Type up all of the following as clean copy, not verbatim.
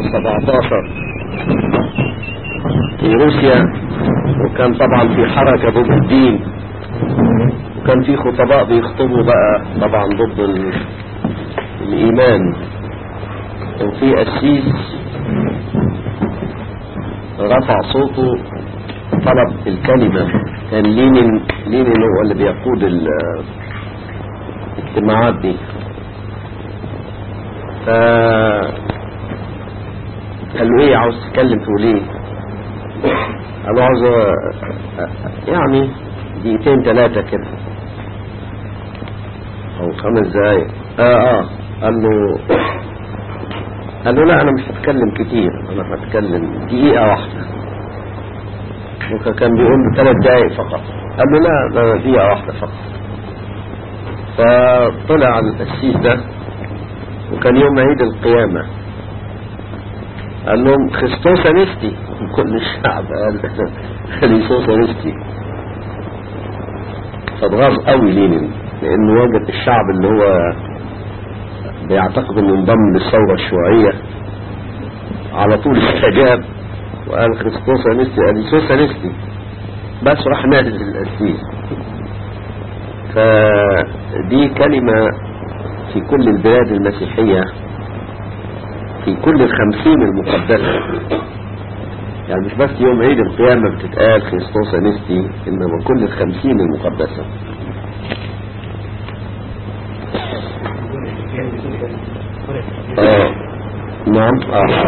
17 في روسيا، وكان طبعا في حركة ضد الدين، وكان في خطباء بيخطبوا بقى طبعا ضد الإيمان، وفي قسيس رفع صوته طلب الكلمة. كان لينين هو اللي بيقود الاجتماعات دي. قال له ايه عاوز تتكلم تقول ايه؟ قال له عاوز يعني دقيقتين 3 كده او 5 دقايق. قال له لا انا مش هتكلم كتير، انا هتكلم دقيقة واحدة. وكان بيقول له 3 دقايق فقط. قال له لا ده دقيقة واحدة فقط. فطلع القسيس ده، وكان يوم عيد القيامة، قال لهم خريستوس انستي. كل الشعب قال خريستوس انستي. فاتغاظ قوي لينين، لانه وجد الشعب اللي هو بيعتقد انه انضم للثورة الشيوعية على طول استجاب وقال خريستوس انستي، خريستوس انستي، بس راح نادل القسيس. فدي كلمة في كل البلاد المسيحية، في كل 50 المقدسة، يعني مش بس يوم عيد القيامة بتتقال خريستوس انستي، انما كل 50 المقدسة. نعم.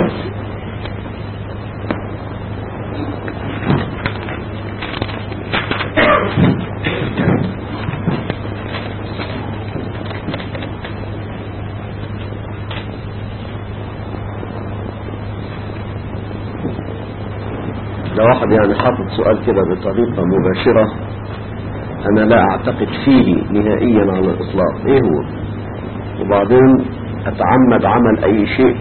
لو واحد يعني حاطط سؤال كده بطريقة مباشرة انا لا اعتقد فيه نهائيا على الاطلاق ايه هو، وبعدين اتعمد عمل اي شيء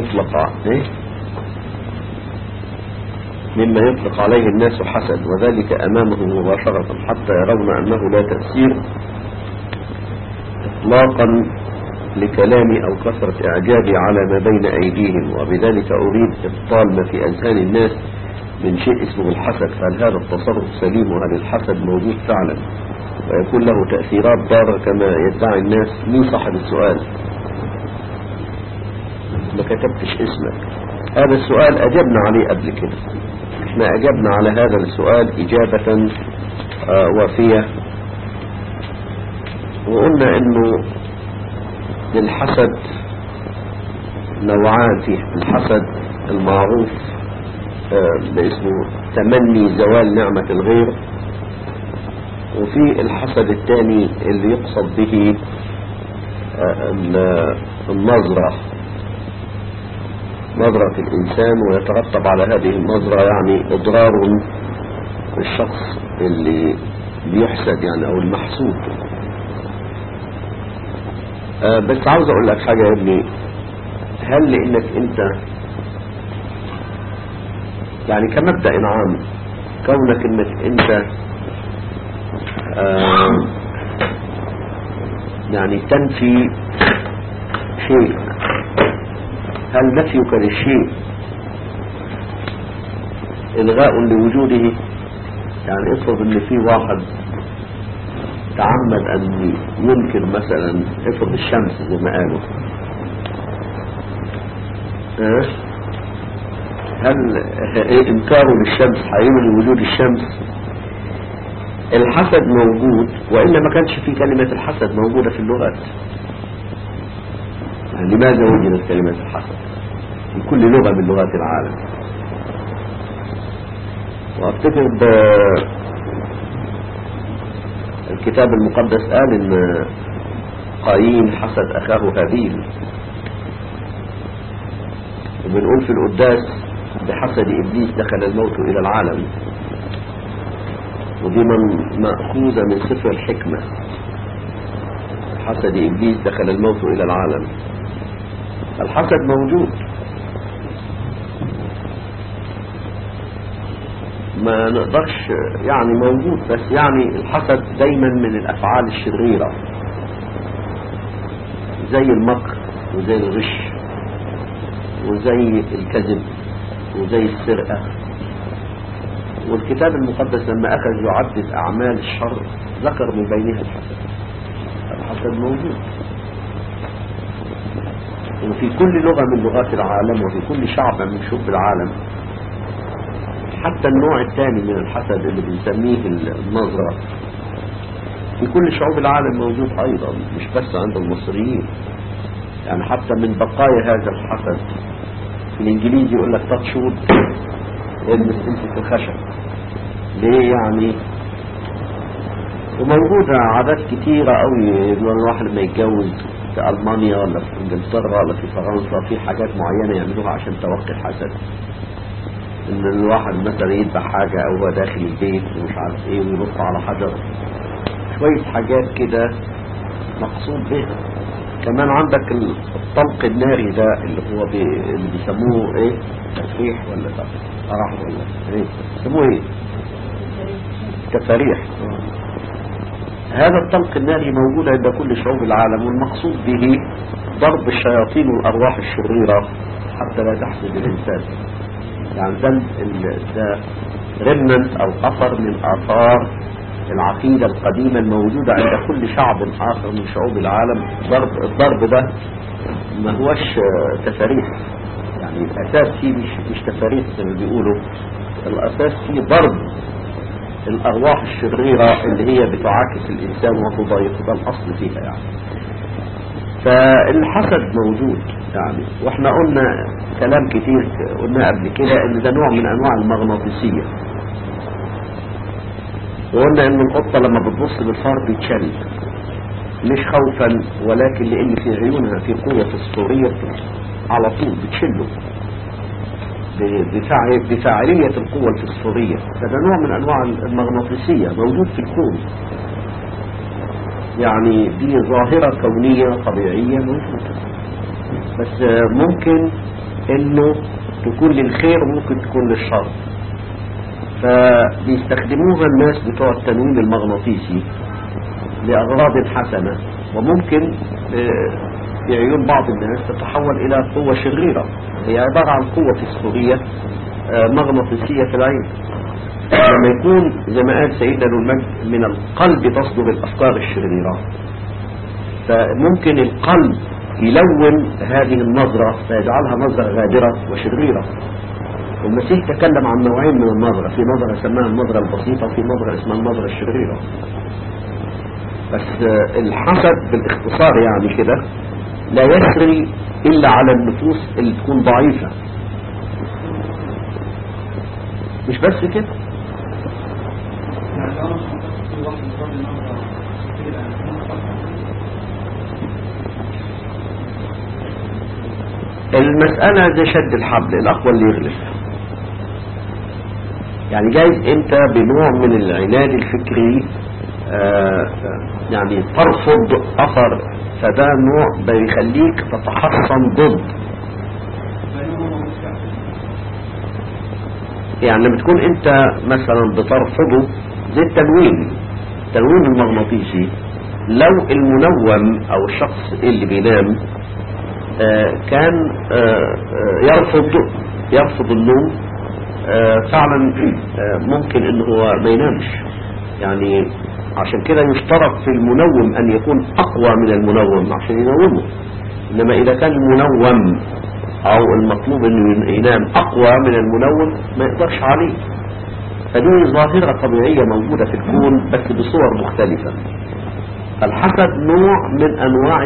مما يطلق عليه الناس حسد، وذلك امامه مباشرة حتى يرون انه لا تأثير اطلاقا لكلامي او كثرة اعجابي على ما بين ايديهم، وبذلك اريد ابطال ما في اذهان الناس من شيء اسمه الحسد. فهل هذا التصرف سليم؟ وهل الحسد موجود فعلا ويكون له تأثيرات ضارة كما يدعي الناس؟ مين صاحب السؤال؟ ما كتبتش اسمك. هذا السؤال أجبنا عليه قبل كده، احنا أجبنا على هذا السؤال إجابة وافية، وقلنا انه للحسد نوعان. فيه الحسد المعروف باسمه تمني زوال نعمة الغير، وفي الحسد الثاني اللي يقصد به نظرة الإنسان، ويترتب على هذه النظرة يعني إضرار الشخص اللي بيحسد يعني أو المحسود. بس عاوز أقول لك حاجة يا ابني، هل لأنك أنت يعني كمبدأ عام كونك أنك أنت يعني تنفي شيء، هل نفيك للشيء إلغاء لوجوده؟ يعني افرض ان في واحد تعمد ان ينكر مثلا افرض الشمس زي ما قالوا، هل انكاره للشمس هيلغي وجود الشمس؟ الحسد موجود، وإلا ما كانش في كلمة الحسد موجودة في اللغات. يعني لماذا وجدت كلمة الحسد في كل لغة من لغات العالم؟ وافتكر الكتاب المقدس قال ان قايين حسد اخاه هابيل، وبنقول في القداس بحسد ابليس دخل الموت الى العالم، ودي مأخوذة من سفر الحكمة. حسد ابليس دخل الموت الى العالم. الحسد موجود، ما نقدرش يعني موجود، بس يعني الحسد دايما من الافعال الشريرة زي المكر وزي الغش وزي الكذب وزي السرقة. والكتاب المقدس لما أخذ يعدد أعمال الشر ذكر من بينها الحسد. الحسد موجود، وفي كل لغة من لغات العالم وفي كل شعب من شعوب العالم. حتى النوع الثاني من الحسد اللي بنسميه النظرة في كل شعوب العالم موجود أيضا، مش بس عند المصريين. يعني حتى من بقايا هذا الحسد في الإنجليزي يقول لك تاتشود، تمسك الخشب. ليه يعني؟ وموجودة عادات كتيرة قوي. الواحد لما يتجوز في ألمانيا ولا في إنجلترا ولا في فرنسا في حاجات معينة يعملوها عشان توقي الحسد. إن الواحد مثلا يذبح حاجة أو هو داخل البيت ومش عارف إيه وينط على حجر، شوية حاجات كده مقصود بها. كمان عندك الطلق الناري ده اللي هو اللي بيسموه إيه؟ تفريح ولا فرح ولا إيه؟ بيسموه إيه؟ تفريح. هذا الطلق الناري موجود عند كل شعوب العالم، والمقصود به ضرب الشياطين والأرواح الشريرة حتى لا تحسد الإنسان. يعني ده رمنت أو أثر من آثار العقيدة القديمة الموجودة عند كل شعب آخر من شعوب العالم. الضرب ده ما هوش تفريح، يعني الأساس فيه مش تفريح زي ما بيقولوا، الأساس فيه ضرب الأرواح الشريرة اللي هي بتعاكس الإنسان وتضايقه، ده الأصل فيها يعني. فالحسد موجود يعني، واحنا قلنا كلام كتير قلنا قبل كده ان ده نوع من انواع المغناطيسية، وقلنا ان القطة لما بتبص بالفار بتشل، مش خوفا ولكن لان في عيونها في قوة فسفورية على طول بتشله بفاعلية القوة الفسفورية. فده نوع من انواع المغناطيسية موجود في الكون، يعني دي ظاهرة كونية طبيعية موجودة، بس ممكن انه تكون للخير وممكن تكون للشر. فبيستخدموها الناس بتوع التنويم المغناطيسي لأغراض حسنة، وممكن في عيون بعض الناس تتحول إلى قوة شريرة. هي عبارة عن قوة فسفورية مغناطيسية في العين. لما يكون زي ما قال سيدنا المجد من القلب تصدر الأفكار الشريرة، فممكن القلب يلون هذه النظرة فيجعلها نظرة غادرة وشريرة. والمسيح تكلم عن نوعين من النظرة، في نظرة سماها النظرة البسيطة وفي نظرة اسمها النظرة الشريرة. بس الحسد بالاختصار يعني كده لا يسري إلا على النفوس اللي تكون ضعيفة. مش بس كده، المسألة زي شد الحبل، الأقوى اللي يغلب. يعني جايز انت بنوع من العناد الفكري يعني ترفض أثر، فده نوع بيخليك تتحصن ضد. يعني لما تكون انت مثلا بترفضه زي التنويم المغناطيسي، لو المنوم او الشخص اللي بينام كان يرفض النوم، فعلا ممكن انه هو ما ينامش. يعني عشان كده يشترط في المنوم ان يكون اقوى من المنوم عشان ينومه. انما اذا كان المنوم او المطلوب انه ينام اقوى من المنوم ما يقدرش عليه. فدي ظاهرة طبيعية موجودة في الكون بس بصور مختلفة. الحسد نوع من انواع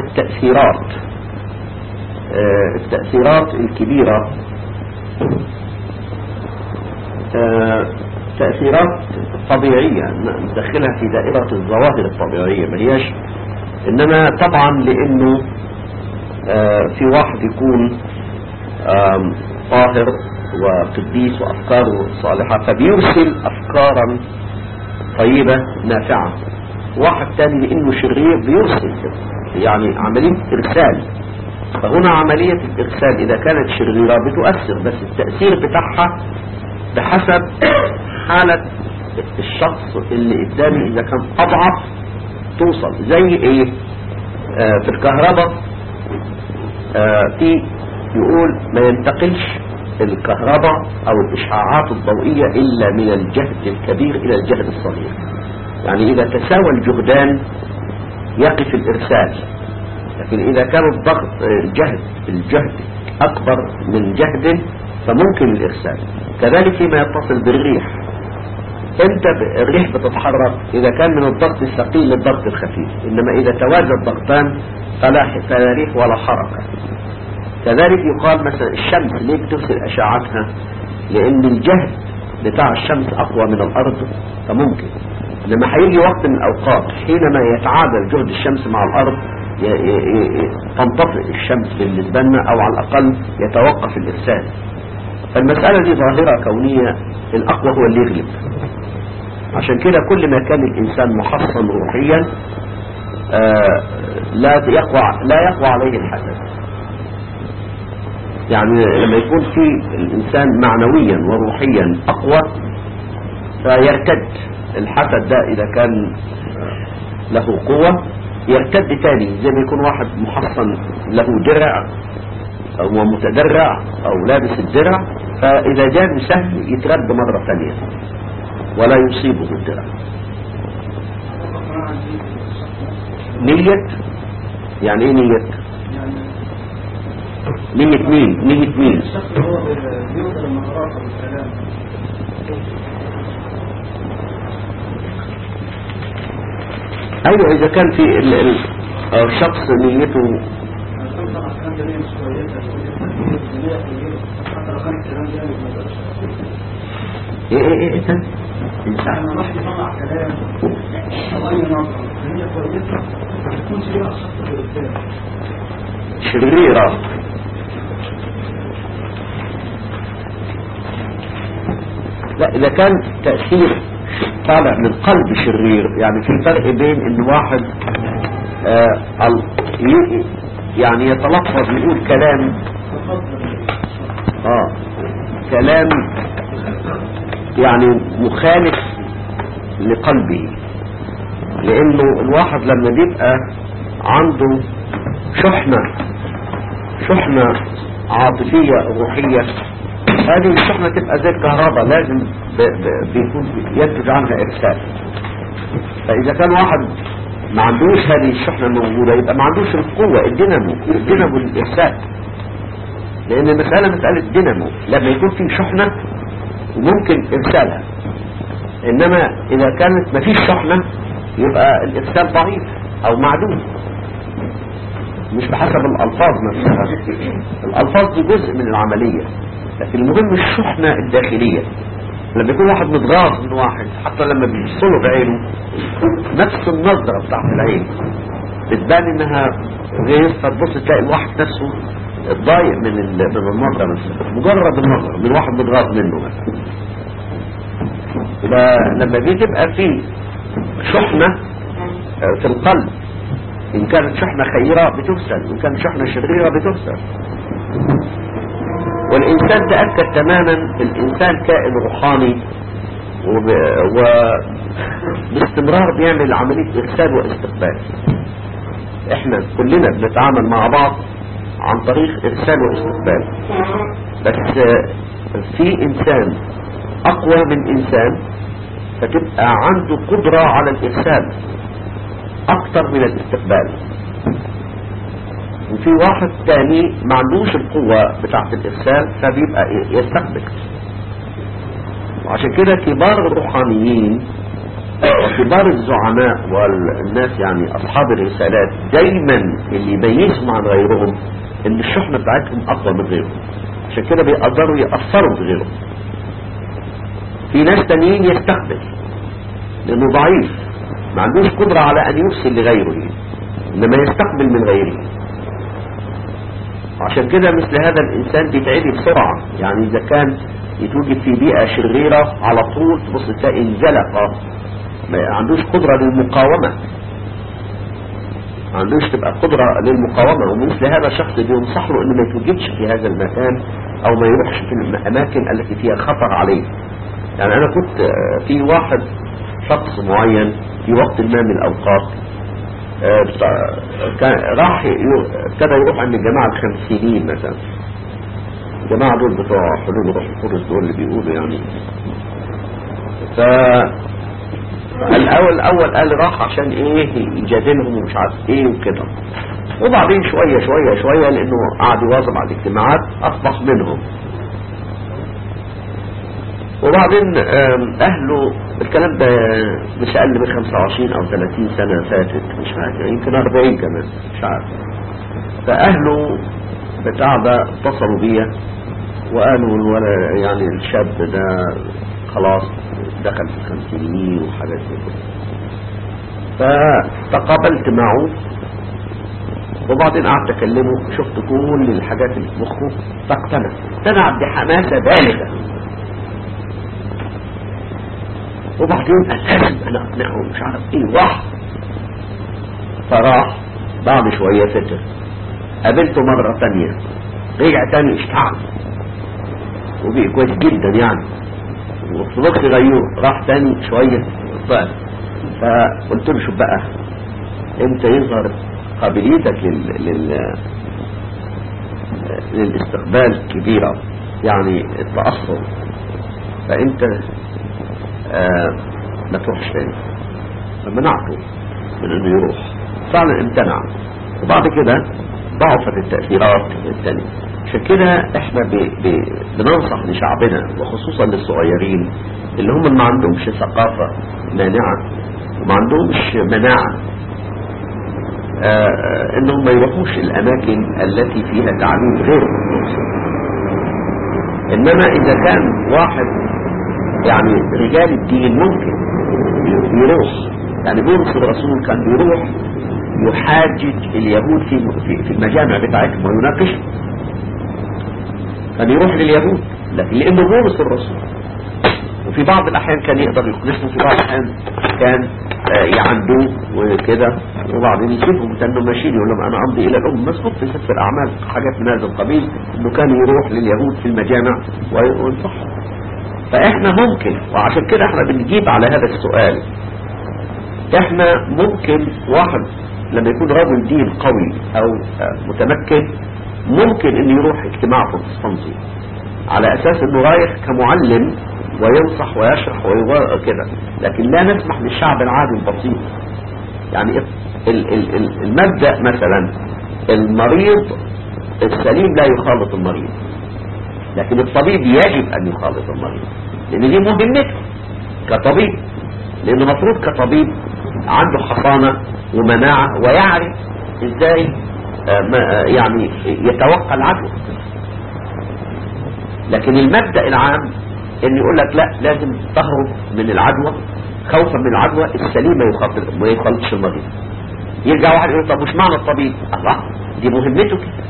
التأثيرات الكبيرة، تأثيرات طبيعية ندخلها في دائرة الظواهر الطبيعية ما هياش. إنما طبعا لأنه في واحد يكون طاهر وقديس وأفكاره صالحة فبيرسل أفكارا طيبة نافعة، واحد تاني لأنه شرير بيرسل يعني عملية إرسال. فهنا عملية الإرسال إذا كانت شريرة بتؤثر، بس التأثير بتاعها بحسب حالة الشخص اللي قدامي. إذا كان أضعف توصل زي إيه؟ في الكهرباء في يقول ما ينتقلش الكهرباء أو الإشعاعات الضوئية إلا من الجهد الكبير إلى الجهد الصغير. يعني إذا تساوى الجهدان يقف الإرسال، لكن إذا كان الضغط الجهد أكبر من جهد فممكن الإرسال. كذلك فيما يتصل بالريح، انت الريح بتتحرك إذا كان من الضغط الثقيل للضغط الخفيف، إنما إذا توازى الضغطان فلا ريح ولا حركة. كذلك يقال مثلا الشمس ليه بترسل أشعتها؟ لأن الجهد بتاع الشمس أقوى من الأرض فممكن. لما هيجي وقت من الأوقات حينما يتعادل جهد الشمس مع الأرض تنطفئ الشمس بالنسبة لنا، أو على الأقل يتوقف الإرسال. فالمسألة دي ظاهرة كونية، الأقوى هو اللي يغلب. عشان كده كل ما كان الإنسان محصن روحيا لا يقوى عليه الحسد. يعني لما يكون في الإنسان معنويا وروحيا أقوى فيرتد الحسد ده. إذا كان له قوة يرتد تاني، زي ما يكون واحد محصن له درع أو متدرع أو لابس الدرع، فإذا جاء سهل يترد مرة ثانية ولا يصيبه الدرع. نية يعني ايه نية؟ نية مين؟ نية مين؟ ايوه اذا كان في الشخص نيته ايه إنسان ما راح يطلع كلام أو أي نظرة هي كويسة تكون شريرة خاصة بالإنسان شريرة. لا إذا كان تأثير طالع من قلب شرير، يعني في فرق بين إن واحد يعني يتلفظ يقول كلام كلام يعني مخالف لقلبه. لانه الواحد لما بيبقى عنده شحنة عاطفية روحية، هذه الشحنة تبقى زي الكهرباء، لازم بيكون ينتج عنها إرسال. فإذا كان واحد ما عندوش هذه الشحنة موجودة يبقى ما عندوش القوة، الدينامو الإرسال. لأن مسألة دينامو، لما يكون في شحنة وممكن إرسالها، إنما إذا كانت ما فيش شحنة يبقى الإرسال ضعيف أو معدوم، مش بحسب الألفاظ نفسها. الألفاظ دي جزء من العملية، لكن المهم الشحنة الداخلية. لما يكون واحد متغاظ من واحد، حتى لما بيبصله بعينه نفس النظرة بتاعت العين بتبان إنها غير، فتبص تلاقي الواحد نفسه اتضايق من النظرة نفسها، مجرد النظرة من واحد متغاظ منه مثلا. لما بتبقى في شحنة في القلب، إن كانت شحنة خيرة بتفسد، وإن كانت شحنة شريرة بتفسد. والإنسان تأكد تماما الإنسان كائن روحاني وباستمرار بيعمل عملية إرسال واستقبال. إحنا كلنا بنتعامل مع بعض عن طريق إرسال واستقبال، بس في إنسان أقوى من إنسان فتبقى عنده قدرة على الإرسال أكثر من الاستقبال، وفي واحد تاني ما عندوش القوة بتاعة الإرسال فبيبقى يستقبل. وعشان كده كبار الروحانيين وكبار الزعماء والناس يعني أصحاب الرسالات دايما اللي يميزهم عن غيرهم إن الشحنة بتاعتهم أقوى من غيرهم، عشان كده بيقدروا يأثروا بغيرهم. في ناس تانيين يستقبل لأنه ضعيف ما عندوش قدرة على أن يرسل لغيره، إنما يستقبل من غيره. عشان كده مثل هذا الإنسان بيتعدي بسرعة. يعني إذا كان يتوجد في بيئة شريرة على طول تبص تلاقي انزلق، ما عندوش قدرة للمقاومة، ما عندوش تبقى قدرة للمقاومة. ومثل هذا الشخص بينصح له إنه ما يتوجدش في هذا المكان أو ما يروحش في الأماكن التي فيها خطر عليه. يعني أنا كنت في واحد شخص معين في وقت ما من الأوقات راح ابتدى يروح عند الجماعة الخمسينيين مثلا، الجماعة دول بتوع حلول روح القدس دول اللي بيقولوا يعني. الأول قال راح عشان ايه يجادلهم ومش عارف ايه وكده، وبعدين شوية لانه قعد يواظب على الاجتماعات اصبح منهم. وبعدين اهله الكلام ده مش اقل من 25 او 30 سنة فاتت، مش فاكر، يمكن 40 كمان مش عارف. فاهله بتاع ده اتصلوا بيا وقالوا الولد يعني الشاب ده خلاص دخل في الخمسينيين وحاجات كده. فتقابلت معه وبعدين قعدت اكلمه، شفت كل الحاجات اللي في مخه فاقتنع بحماسة بالغة. وبعدين لازم انا اقنعه مش عارف ايه واحد. فراح بعد شوية فتر، قابلته مرة تانية، رجع تاني اشتعل وبقى كويس جدا يعني، وصدقت غيور. راح تاني شوية ضعف. فقلت له شو بقى انت يظهر قابليتك للاستقبال كبيرة يعني التأثر، فانت ما تروحش تاني. فمنعته من انه يروح، فعلا امتنع. وبعد كده ضعفت التأثيرات الثانية. عشان كده احنا بننصح لشعبنا وخصوصا للصغيرين اللي هم ما عندهمش ثقافة مانعة وما عندهمش مناعة انهم ما يروحوش الاماكن التي فيها تعليم غير مقصود. انما اذا كان واحد يعني رجال الدين ممكن يروح، يعني بولس الرسول كان بيروح يحاجج اليهود في المجامع بتاعتهم ويناقش، كان يروح لليهود، لكن لانه بولس الرسول. وفي بعض الاحيان كان يقدر يخلصهم، في بعض الاحيان كان يعندوه وكده، وبعدين يسيبهم كانوا ماشيين يقول لهم انا امضي الى الام. مسبوق في سفر الاعمال حاجات من هذا القبيل انه كان يروح لليهود في المجامع وينصحهم. فاحنا ممكن، وعشان كده احنا بنجيب على هذا السؤال. احنا ممكن واحد لما يكون رجل دين قوي او متمكن ممكن انه يروح اجتماع بروتستانتي على اساس انه رايح كمعلم وينصح ويشرح كده، لكن لا نسمح للشعب العادي البسيط. يعني المبدأ مثلا المريض السليم لا يخالط المريض، لكن الطبيب يجب ان يخالط المريض لان دي مهمته كطبيب، لانه مفروض كطبيب عنده حصانة ومناعة ويعرف ازاي يعني يتوقع العدوى. لكن المبدأ العام ان يقول لك لا لازم تهرب من العدوى خوفا من العدوى، السليم ما يخالطش المريض. يرجع واحد يقول طب مش معنى الطبيب؟ الله، دي مهمته كده،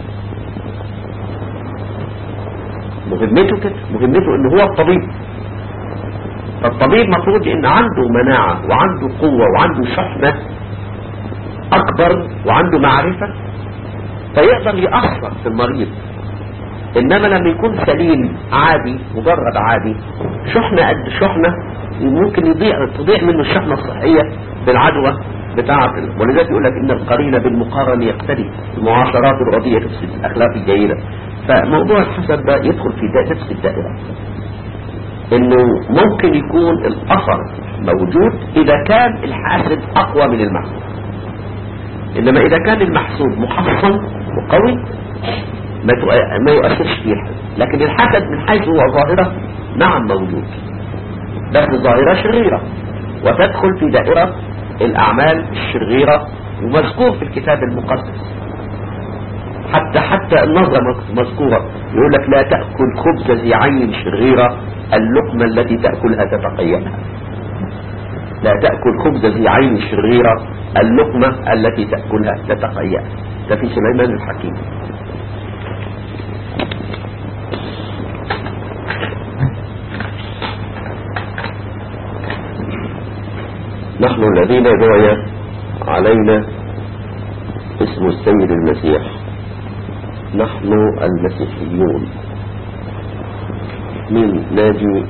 مهمته ان هو الطبيب. فالطبيب مفروض ان عنده مناعة وعنده قوة وعنده شحنة اكبر وعنده معرفة فيقدر يأثر في المريض. انما لما يكون سليم عادي مجرد عادي شحنة قد شحنة ممكن تضيع منه الشحنة الصحية بالعدوى بتاعة. ولذلك يقول لك ان القرين بالمقارن يقتدي، المعاشرات الرضية تفسد الاخلاق الجيدة. فموضوع الحسد ده يدخل في نفس الدائرة، انه ممكن يكون الاثر موجود اذا كان الحاسد اقوى من المحسود. انما اذا كان المحسود محصن وقوي ما يؤثرش فيه الحسد. لكن الحسد من حيث هو ظاهرة نعم موجود، بس ظاهرة شريرة وتدخل في دائرة الاعمال الشريرة، ومذكور في الكتاب المقدس. حتى النظرة مذكورة، يقول لك لا تأكل خبز ذي عين شريرة، اللقمة التي تأكلها تتقيأها. لا تأكل خبز ذي عين شريرة، اللقمة التي تأكلها تتقيأها. ده في سليمان الحكيم. نحن الذين دعي علينا اسم السيد المسيح، نحن المسيحيون. من ناجي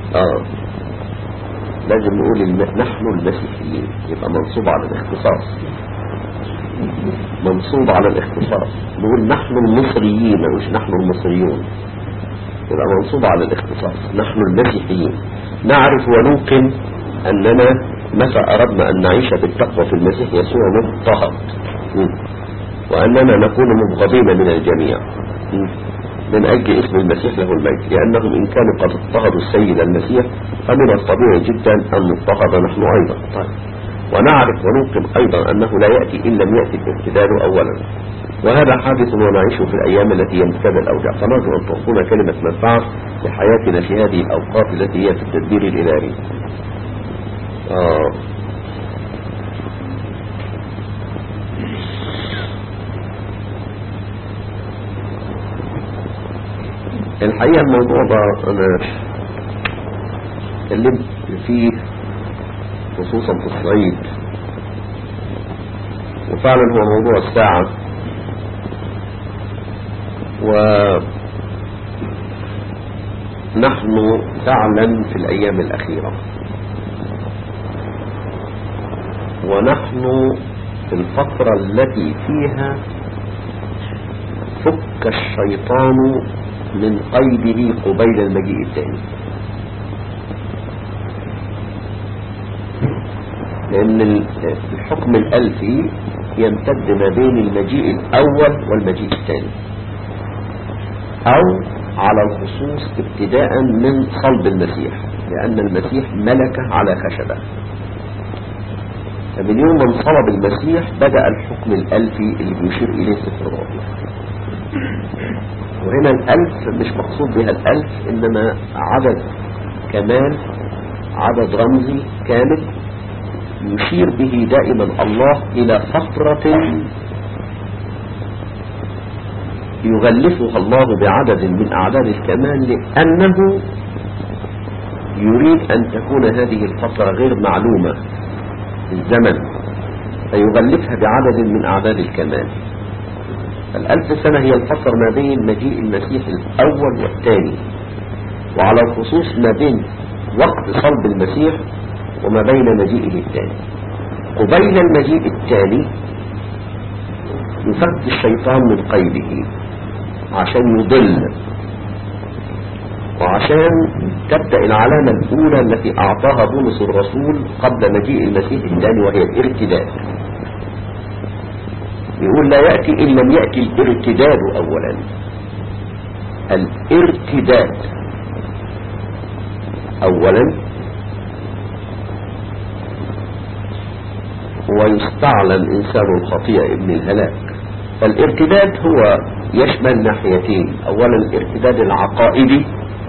لازم نقول نحن المسيحيين، يبقى منصوب على الاختصاص، منصوب على الاختصاص. نقول نحن المصريين، مش نحن المصريون. تبقى منصوبة على الاختصاص. نحن المسيحيين نعرف ونوقن أننا متى أردنا أن نعيش بالتقوى في المسيح يسوع نضطهد، وأننا نكون مبغضين من الجميع من أجل اسم المسيح له المجد، لأنهم إن كانوا قد اضطهدوا السيد المسيح فمن الطبيعي جدا أن نضطهد نحن أيضا. طيب. ونعرف ونوقن أيضا أنه لا يأتي إن لم يأتي الارتداد أولا، وهذا حادث ونعيشه في الأيام التي يمتد الأوجاع، فنرجو أن تكون كلمة منفعة لحياتنا في هذه الأوقات التي هي في التدبير الإلهي. الحقيقة الموضوع ده أنا اتكلمت فيه خصوصا في الصعيد، وفعلا هو موضوع الساعة، ونحن فعلا في الأيام الأخيرة، ونحن في الفترة التي فيها فك الشيطان من قيده قبيل المجيء الثاني، لأن الحكم الألفي يمتد ما بين المجيء الأول والمجيء الثاني، أو على الخصوص ابتداء من صلب المسيح، لأن المسيح ملك على خشبة، فمن يوم من صلب المسيح بدأ الحكم الألفي اللي بيشير إليه سفر الرؤيا. وهنا الألف مش مقصود بها الألف، إنما عدد كمال، عدد رمزي كامل يشير به دائما الله إلى فترة يغلفها الله بعدد من أعداد الكمال، لأنه يريد أن تكون هذه الفترة غير معلومة في الزمن، فيغلفها بعدد من أعداد الكمال. الألف سنة هي الفترة ما بين مجيء المسيح الأول والثاني، وعلى الخصوص ما بين وقت صلب المسيح وما بين مجيئه الثاني. قبيل المجيء الثاني يفك الشيطان من قيده عشان يضل، وعشان تبدأ العلامة الأولى التي أعطاها بولس الرسول قبل مجيء المسيح الثاني، وهي الارتداد. يقول لا يأتي إن لم يأتي الارتداد أولا. الارتداد أولا، ويستعلن إنسان الخطيئة ابن الهلاك. فالارتداد هو يشمل ناحيتين، أولا الارتداد العقائدي،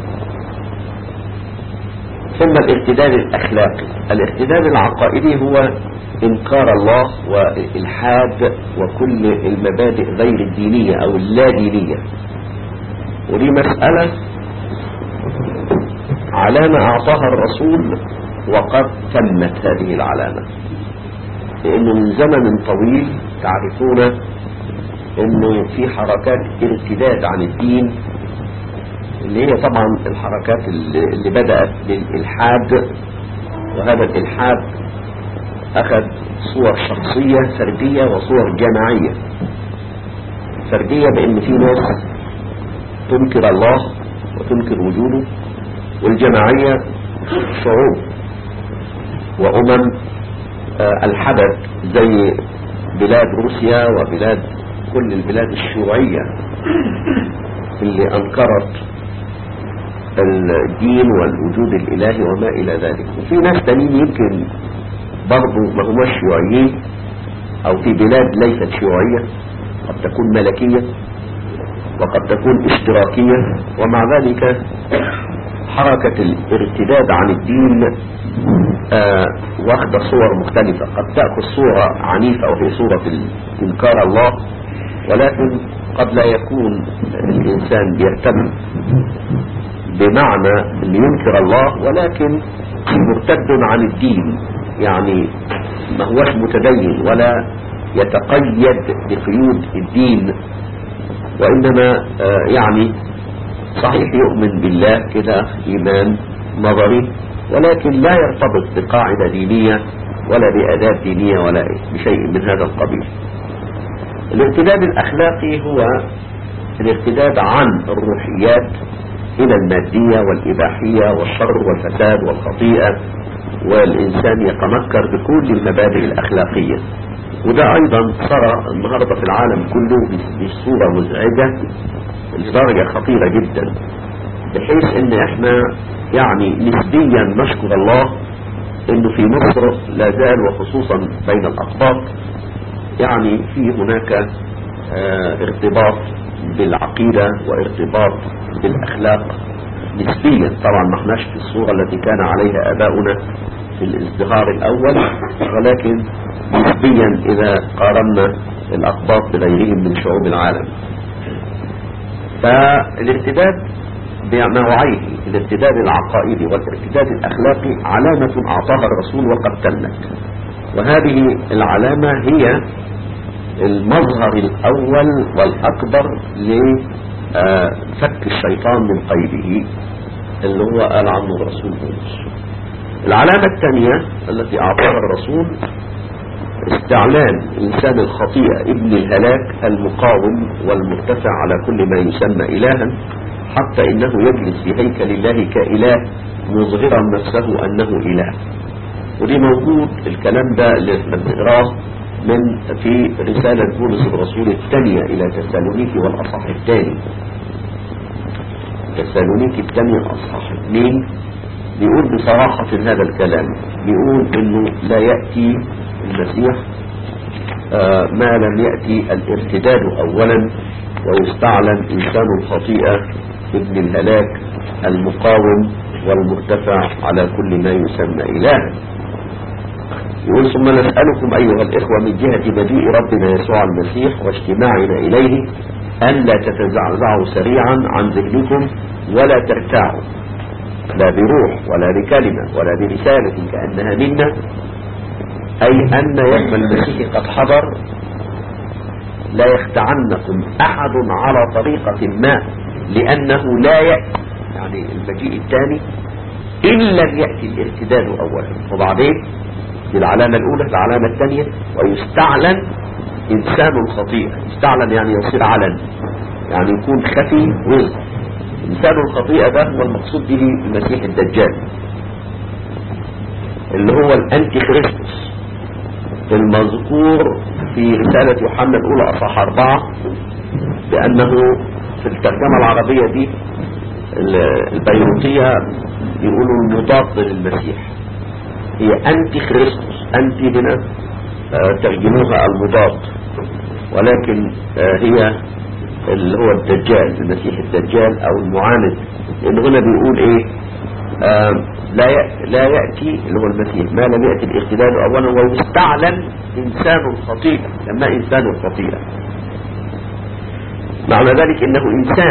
ثم الارتداد الأخلاقي. الارتداد العقائدي هو إنكار الله والإلحاد وكل المبادئ غير الدينية أو اللا دينية، ودي مسألة علامة أعطاها الرسول وقد تمت هذه العلامة، لأنه من زمن طويل تعرفون أنه في حركات ارتداد عن الدين، اللي هي طبعا الحركات اللي بدأت بالإلحاد، وهذا الإلحاد أخذ صور شخصية فردية وصور جماعية. فردية بأن في ناس تنكر الله وتنكر وجوده، والجماعية شعوب وأمم الحدث زي بلاد روسيا وبلاد كل البلاد الشيوعية اللي أنكرت الدين والوجود الإلهي وما إلى ذلك. وفي ناس تانيين يمكن برضو ما هماش شيوعيين، أو في بلاد ليست شيوعية، قد تكون ملكية وقد تكون اشتراكية، ومع ذلك حركة الارتداد عن الدين واخد صور مختلفة. قد تأخذ صورة عنيفة وهي صورة إنكار الله، ولكن قد لا يكون الإنسان بيهتم بمعنى أن ينكر الله، ولكن مرتد عن الدين، يعني ما هوش متدين ولا يتقيد بقيود الدين، وإنما يعني صحيح يؤمن بالله كده إيمان نظري، ولكن لا يرتبط بقاعدة دينية ولا بآداب دينية ولا بشيء من هذا القبيل. الارتداد الأخلاقي هو الارتداد عن الروحيات إلى المادية والإباحية والشر والفساد والخطيئة، والإنسان يتنكر بكل المبادئ الأخلاقية. وده أيضا صار النهاردة في العالم كله بصورة مزعجة لدرجة خطيرة جدا، بحيث ان احنا يعني نسبيا نشكر الله انه في مصر لا زال، وخصوصا بين الأقباط، يعني في هناك ارتباط بالعقيدة وارتباط بالأخلاق نسبيا. طبعا ما احناش في الصورة التي كان عليها آباؤنا في الازدهار الأول، ولكن نسبيا إذا قارنا الأقباط بغيرهم من شعوب العالم. فالارتداد بنوعيه، الارتداد العقائدي والارتداد الأخلاقي، علامة أعطاها الرسول وقد تمت، وهذه العلامة هي المظهر الأول والأكبر لفك الشيطان من قيده، اللي هو قال عنه الرسول بولس. العلامة الثانية التي أعطاها الرسول استعلان إنسان الخطيئة ابن الهلاك المقاوم والمرتفع على كل ما يسمى إلها، حتى إنه يجلس في هيكل الله كإله مظهرا نفسه أنه إله. ودي موجود الكلام ده اللي بنقراه من في رسالة بولس الرسول الثانية إلى تسالونيكي والأصحاح الثاني. تسالونيكي الثانية الأصحاح 2 بيقول بصراحة هذا الكلام، بيقول إنه لا يأتي المسيح ما لم يأتي الارتداد أولا، ويستعلن إنسان الخطيئة ابن الهلاك المقاوم والمرتفع على كل ما يسمى إله. يقول ثم نسألكم أيها الإخوة من جهة مجيء ربنا يسوع المسيح واجتماعنا إليه أن لا تتزعزعوا سريعا عن ذهنكم ولا ترتاعوا، لا بروح ولا بكلمة ولا برسالة كأنها منا، أي أن يوم المسيح قد حضر لا يخدعنكم أحد على طريقة ما، لأنه لا يأتي، يعني المجيء الثاني، إلا أن يأتي الارتداد أولا، وبعدين العلامة الأولى العلامة الثانية ويستعلن إنسان الخطيئة. يستعلن يعني يصير علن، يعني يكون خفي ويظهر. إنسان الخطيئة ده هو المقصود به المسيح الدجال، اللي هو الأنتي خريستوس المذكور في رسالة يوحنا الأولى أصحاح 4، بأنه في الترجمة العربية دي البيروتية يقولوا المضاد للمسيح، هي أنتي خريستوس. أنتي هنا ترجموها المضاد، ولكن هي اللي هو الدجال، المسيح الدجال أو المعاند. لأن هنا بيقول إيه؟ لا يأتي اللي هو المسيح ما لم يأتي الارتداد أولا، ويستعلن إنسان الخطيئة. لما إنسان الخطيئة معنى ذلك إنه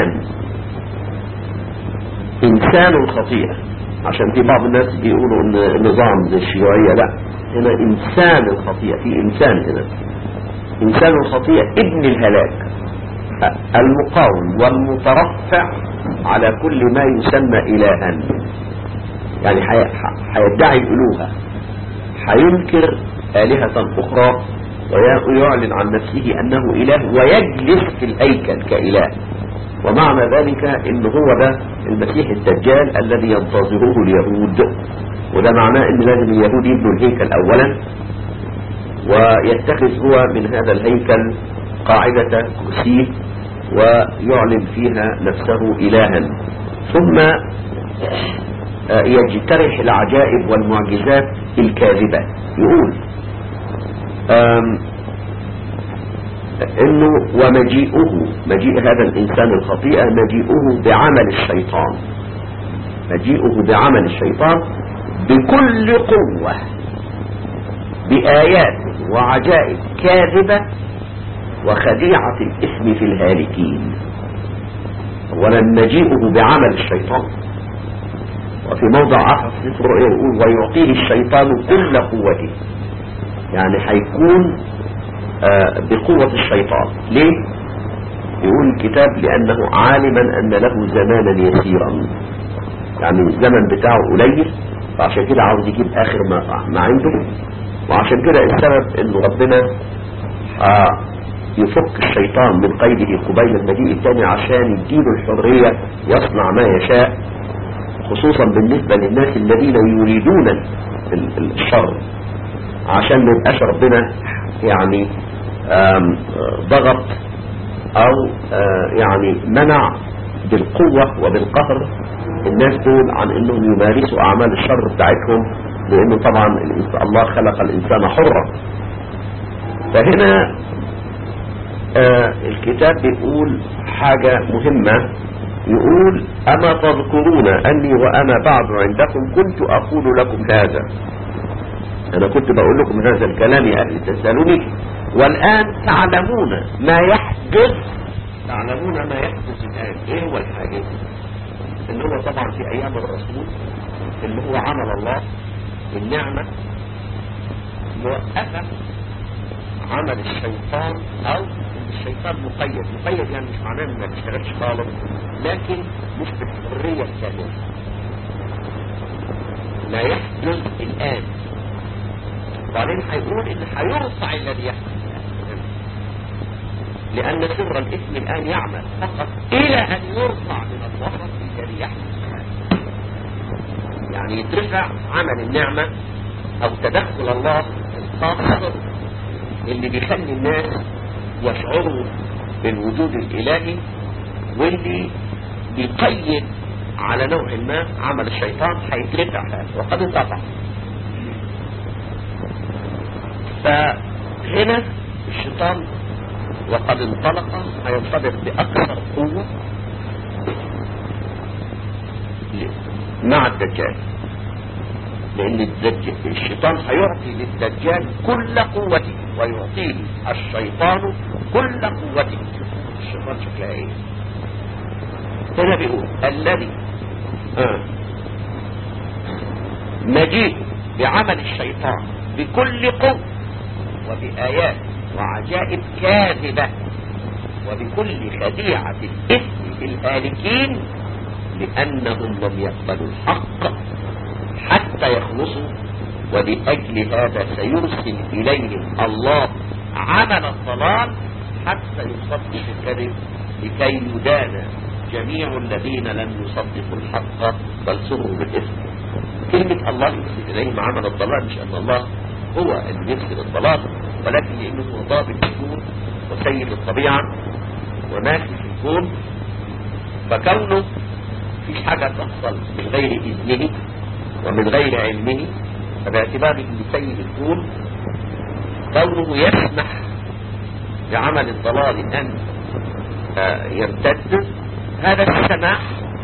إنسان الخطيئة، عشان في بعض الناس بيقولوا إن نظام زي الشيوعية. لا، هنا إنسان الخطيئة، في إنسان هنا، إنسان الخطيئة ابن الهلاك المقاوم والمترفع على كل ما يسمى إلها، يعني هيدعي الألوهة، هينكر آلهة أخرى ويعلن عن نفسه أنه إله، ويجلس في الهيكل كإله. ومعنى ذلك إن هو ده المسيح الدجال الذي ينتظره اليهود، وده معناه إن لازم اليهود يبنوا الهيكل أولا، ويتخذ هو من هذا الهيكل قاعدة كرسيه ويعلن فيها نفسه إلها، ثم يجترح العجائب والمعجزات الكاذبة. يقول انه مجيء هذا الانسان الخطيئة مجيئه بعمل الشيطان، مجيئه بعمل الشيطان بكل قوة، بآيات وعجائب كاذبة وخديعة الإثم في الهالكين. أولا مجيئه بعمل الشيطان، وفي موضع آخر في سفر الرؤيا يقول ويعطيه الشيطان كل قوته، يعني هيكون بقوة الشيطان. ليه؟ يقول الكتاب لأنه عالما أن له زمانا يسيرا، يعني الزمن بتاعه قليل، فعشان كده عاوز يجيب آخر ما عنده. وعشان كده السبب أنه ربنا يفك الشيطان من قيده قبيل المجيء الثاني عشان يديله الحرية يصنع ما يشاء، خصوصا بالنسبة للناس الذين يريدون الشر، عشان ما يبقاش ربنا يعني ضغط او يعني منع بالقوة وبالقهر الناس دول عن انهم يمارسوا اعمال الشر بتاعتهم، لانه طبعا الله خلق الانسان حرا. فهنا الكتاب بيقول حاجة مهمة، يقول أما تذكرون أني وأنا بعد عندكم كنت أقول لكم هذا. أنا كنت بقول لكم هذا الكلام يا أهل تسألوني، والآن تعلمون ما يحدث. تعلمون ما يحدث الآن. إيه هو الحاجة؟ اللي هو طبعا في أيام الرسول، اللي هو عمل الله النعمة موقفة عمل الشيطان، أو الشيطان مقيد يعني مش معناه انه ما بيشتغلش خالص، لكن مش بالحرية الكاملة. لا يحدث الآن، وبعدين هيقول ان هيرفع الذي يحدث الآن، لأن سر الإثم الآن يعمل فقط إلى أن يرفع من الوسط الذي يحدث الآن. يعني يترفع عمل النعمة أو تدخل الله الخاص اللي بيخلي الناس يشعروا بالوجود الإلهي، واللي بيقيد على نوع ما عمل الشيطان هيترفع هذا وقد انتفع. فهنا الشيطان وقد انطلق هينطلق بأكثر قوة مع الدجال، لأن الشيطان هيعطي للدجال كل قوته ويعطيه الشيطان كل قوته. الشيطان شكلها ايه؟ هنا بيقول الذي مجيء بعمل الشيطان بكل قوة وبآيات وعجائب كاذبة وبكل خديعة الإثم في الهالكين، لأنهم لم يقبلوا الحق حتى يخلصوا، ولأجل هذا سيرسل إليهم الله عمل الضلال حتى يصدق الكذب، لكي يدان جميع الذين لم يصدقوا الحق بل سروا بالإثم. كلمة الله يرسل إليهم عمل الضلال مش أن الله هو اللي يرسل الضلال، ولكن لأنه هو ضابط الكون وسيد الطبيعة وماشي في الكون، فكونه في حاجة تحصل من غير إذنه ومن غير علمه، فباعتباره ان سيد الكون كونه يسمح بعمل الضلال ان يمتد، هذا السماح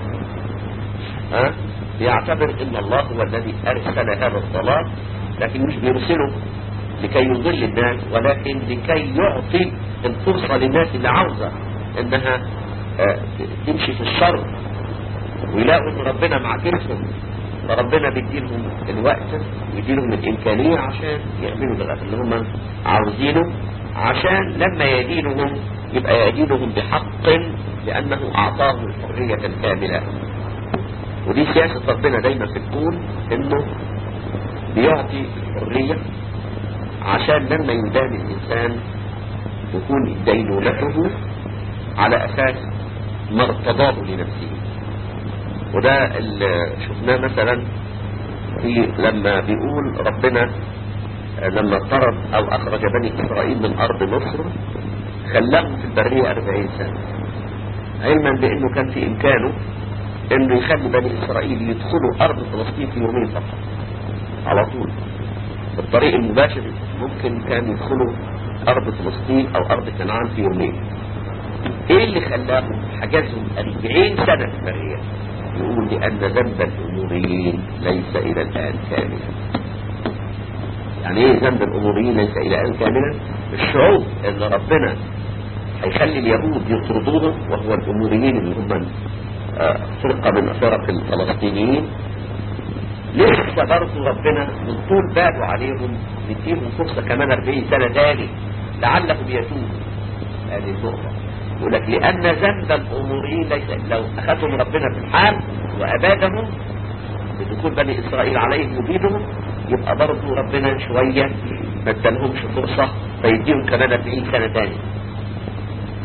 يعتبر ان الله هو الذي ارسل هذا الضلال، لكن مش بيرسله لكي يضل الناس، ولكن لكي يعطي الفرصة للناس اللي عاوزة انها تمشي في الشر ويلاقوا ان ربنا مع كرسهم، فربنا بيديلهم الوقت ويديلهم الإمكانية عشان يعملوا اللي هم عاوزينه، عشان لما يدينهم يبقى يدينهم بحق، لأنه أعطاهم الحرية الكاملة. ودي سياسة ربنا دايما في الكون، إنه بيعطي الحرية عشان لما يدان الإنسان تكون دينونته على أساس ما ارتضاه لنفسه. وده اللي شفناه مثلا في لما بيقول ربنا لما طرد او اخرج بني اسرائيل من ارض مصر خلاهم في البرية 40 سنة، علما بانه كان في امكانه انه يخلي بني اسرائيل يدخلوا ارض فلسطين في يومين فقط على طول بالطريق المباشر، ممكن كان يدخلوا ارض فلسطين او ارض كنعان في يومين. ايه اللي خلاهم حجزهم 40 سنة في البرية؟ يقول لأن ذنب الأموريين ليس إلى الآن كاملا. يعني إيه ذنب الأموريين ليس إلى الآن كاملا؟ الشعوب إن ربنا هيخلي اليهود يطردوهم، وهو الأموريين اللي هم فرقة من فرق الفلسطينيين، لسه برضه ربنا من طول باله عليهم يديهم فرصة كمان 40 سنة تاني لعلهم يتوبوا. هذه النقطة يقول لك لأن ذنب الأموريين ليس، لو أخذهم ربنا في الحال وأبادهم بدخول بني إسرائيل عليهم وبيدهم، يبقى برضه ربنا شوية ما ادالهمش فرصة فيديهم كمان 40 سنة تاني.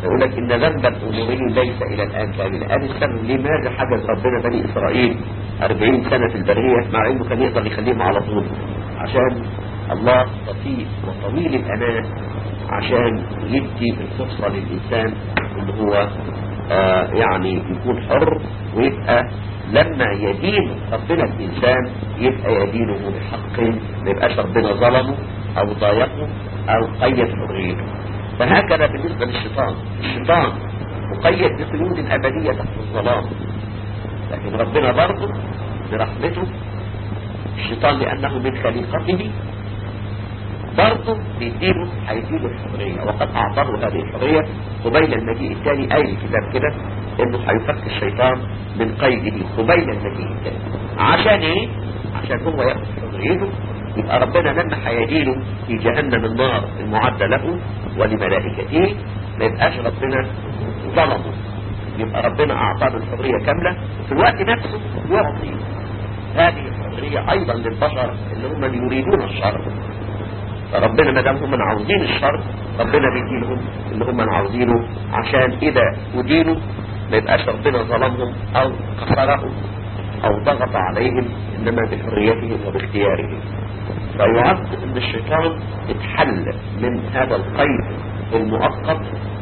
يقول لك إن ذنب الأمورين ليس إلى الآن كامل. الآن السبب لماذا حجز ربنا بني إسرائيل 40 سنة في البرية مع إنه كان يقدر يخليهم على طول؟ عشان الله لطيف وطويل الأمان، عشان يدي الفرصة للإنسان إن هو يعني يكون حر، ويبقى لما يدين ربنا الإنسان يبقى يدينه بحق، ما يبقاش ربنا ظلمه أو ضايقه أو قيد حريته. فهكذا بالنسبة للشيطان، الشيطان مقيد بقيود أبدية تحت الظلام، لكن ربنا برضه برحمته الشيطان لأنه من خليقته برضه بيديله، هيديله الحرية، وقد أعطاه هذه الحرية قبيل المجيء الثاني. أي الكتاب كده إنه هيفك الشيطان من قيده قبيل المجيء الثاني. عشان إيه؟ عشان هو يأخذ حريته. يبقى ربنا لما هيديله في جهنم النار المعدة له ولملائكته ما يبقاش ربنا ظلمه، يبقى ربنا أعطاه الحرية كاملة، في الوقت نفسه يعطي هذه الحرية أيضا للبشر اللي هم يريدون الشر. فربنا ما دام هم عاوزين الشر ربنا بيديلهم اللي هم عاوزينه، عشان إذا أدينوا ما يبقاش ربنا ظلمهم أو كسرهم أو ضغط عليهم، إنما بحريتهم وباختيارهم. فيعد أن الشيطان اتحل من هذا القيد المؤقت،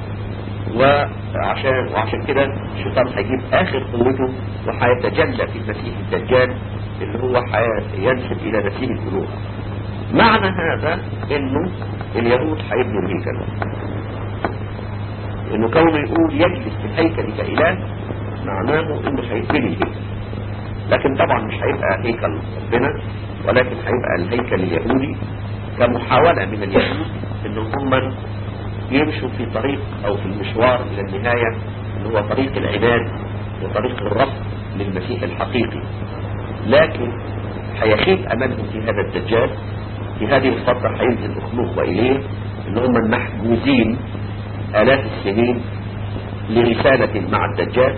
وعشان كده الشيطان هيجيب آخر قوته وهيتجلى في المسيح الدجال اللي هو ينسب إلى نسيه القلوب. معنى هذا انه اليهود هيبنوا الهيكل، انه كونه يقول يجلس في الهيكل كإله معناه انه هيبني الهيكل، لكن طبعا مش هيبقى هيكل ربنا، ولكن هيبقى الهيكل اليهودي كمحاولة من اليهود انهم هم يمشوا في طريق او في المشوار الى النهاية اللي هو طريق العناد وطريق الرفض للمسيح الحقيقي. لكن هيخيب املهم في هذا الدجال. في هذه الفترة هينزل أخلوق وإليه إن هم المحجوزين آلاف السنين لرسالة مع الدجال.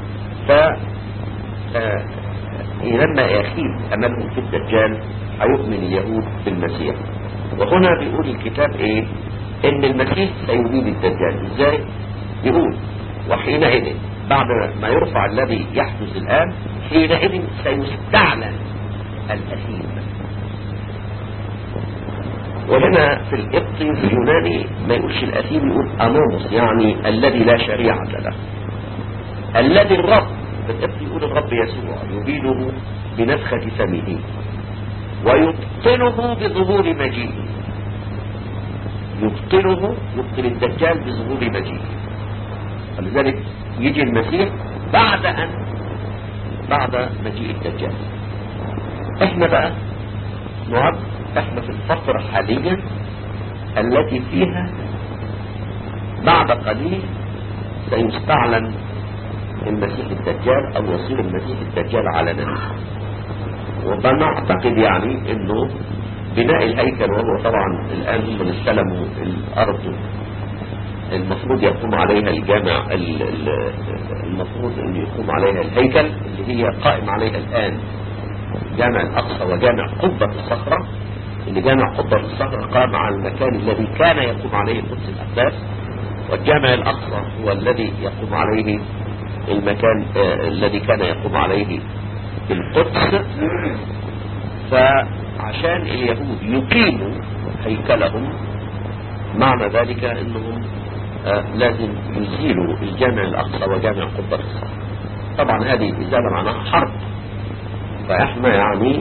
لما يخيب أملهم في الدجال هيؤمن اليهود بالمسيح. وهنا بيقول الكتاب إيه؟ إن المسيح سيبيد الدجال. إزاي؟ يقول وحينئذ بعد ما يرفع الذي يحدث الآن حينئذ سيستعلن الأثيم. وهنا في القبطي اليوناني ما يقولش الأثيم، يقول أنوموس، يعني الذي لا شريعة له، الذي الرب في القبطي يقول الرب يسوع يبيده بنفخة فمه ويبطله بظهور مجيئه. يبطل الدجال بظهور مجيئه. ولذلك يجي المسيح بعد مجيء الدجال. احنا بقى احنا في الفترة حاليا التي فيها بعد قليل سيستعلن المسيح الدجال او يصير المسيح الدجال علنا. وبنعتقد يعني انه بناء الهيكل، وهو طبعا الان هم استلموا الارض المفروض يقوم عليها الجامع، المفروض ان يقوم عليها الهيكل اللي هي قائم عليها الان جامع الأقصى وجامع قبة الصخرة. اللي جامع قبة الصخرة قام على المكان الذي كان يقوم عليه قدس الأقداس، والجامع الأقصى هو الذي يقوم عليه المكان الذي كان يقوم عليه القدس. فعشان اليهود يقيموا هيكلهم معنى ذلك انهم لازم يزيلوا الجامع الأقصى وجامع قبة الصخرة. طبعا هذه الإزالة معناها حرب. فاحنا يعني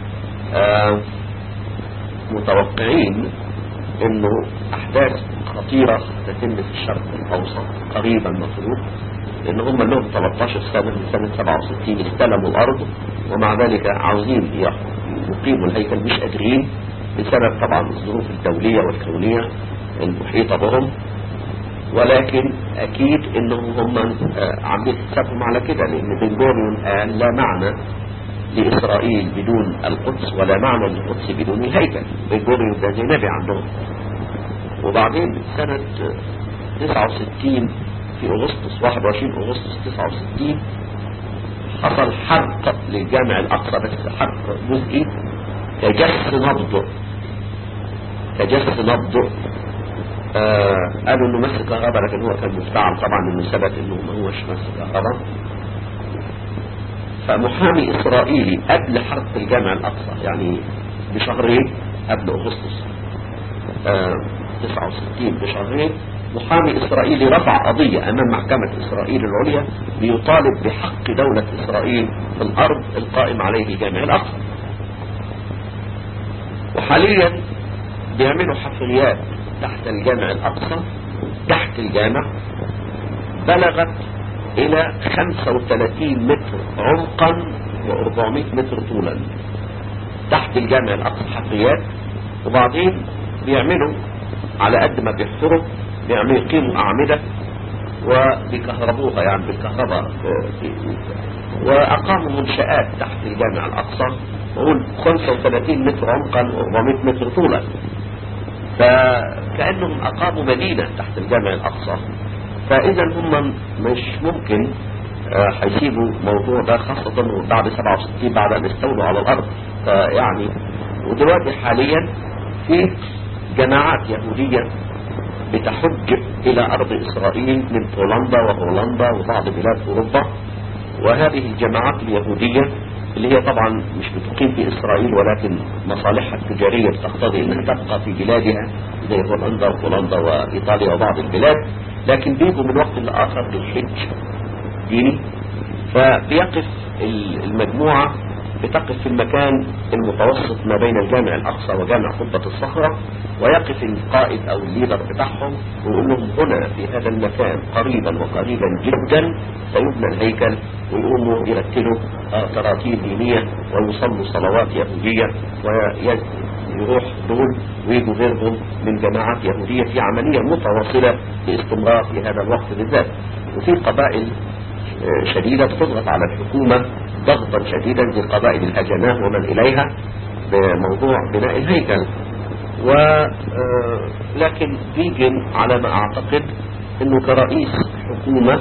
متوقعين انه احداث خطيرة تتم في الشرق الاوسط قريبا مفروض، لان هم لهم 13 سنة من سنة 67 استلموا الارض، ومع ذلك عاوزين يقيموا الهيكل مش قادرين بسبب طبعا الظروف الدولية والكونية المحيطة بهم. ولكن اكيد انهم هم عاملين حسابهم على كده، لان بن غوريون قال لا معنى لإسرائيل بدون القدس ولا معنى للقدس بدون الهيكل. بن غوريون ده زي نبي عندهم. وبعدين سنة 69 في أغسطس 21 أغسطس 69 حصل حرق للجامع الأقصى، بس حرق جزئي كجس نبض قالوا انه مس كهرباء، لكن هو كان مفتعل طبعا، انه ثبت انه ما هوش مس كهرباء. فمحامي اسرائيلي قبل حرق الجامع الاقصى، يعني بشهرين قبل اغسطس 69 بشهرين، محامي اسرائيلي رفع قضية امام محكمة اسرائيل العليا ليطالب بحق دولة اسرائيل في الارض القائم عليه الجامع الاقصى. وحاليا بيعملوا حفريات تحت الجامع الاقصى، تحت الجامع، بلغت الى 35 متر عمقا و400 متر طولا تحت الجامع الاقصى حفريات. وبعدين بيعملوا على قد ما بيحفروا بيعملوا يقيموا اعمدة وبيكهربوها يعني بالكهرباء، واقاموا منشآت تحت الجامع الاقصى، بقول 35 متر عمقا و400 متر طولا، فكأنهم اقاموا مدينة تحت الجامع الاقصى. فاذا هم مش ممكن هيسيبوا الموضوع ده، خاصة بعد 67 بعد ان استولوا على الارض. فيعني ودلوقتي حاليا في جماعات يهودية بتحج الى ارض اسرائيل من بولندا وهولندا وبعض بلاد اوروبا، وهذه الجماعات اليهودية اللي هي طبعا مش بتقيم في اسرائيل، ولكن مصالحها التجارية بتقتضي انها تبقى في بلادها زي هولندا وبولندا وايطاليا وبعض البلاد، لكن بيجوا من وقت لاخر للحج ديني. فبيقف المجموعة بتقف في المكان المتوسط ما بين الجامع الأقصى وجامع قبة الصخرة، ويقف القائد أو الليدر بتاعهم ويقول لهم هنا في هذا المكان قريبا وقريبا جدا سيبنى الهيكل، ويقوموا يرتلوا تراتيل دينية ويصلوا صلوات يهودية، ويروح دول ويجوا غيرهم من جماعات يهودية في عملية متواصلة باستمرار في هذا الوقت بالذات. وفي قبائل شديدة تضغط على الحكومة ضغطا شديدا زي قبائل الهجناء ومن إليها بموضوع بناء الهيكل. لكن بيجن على ما أعتقد أنه كرئيس حكومة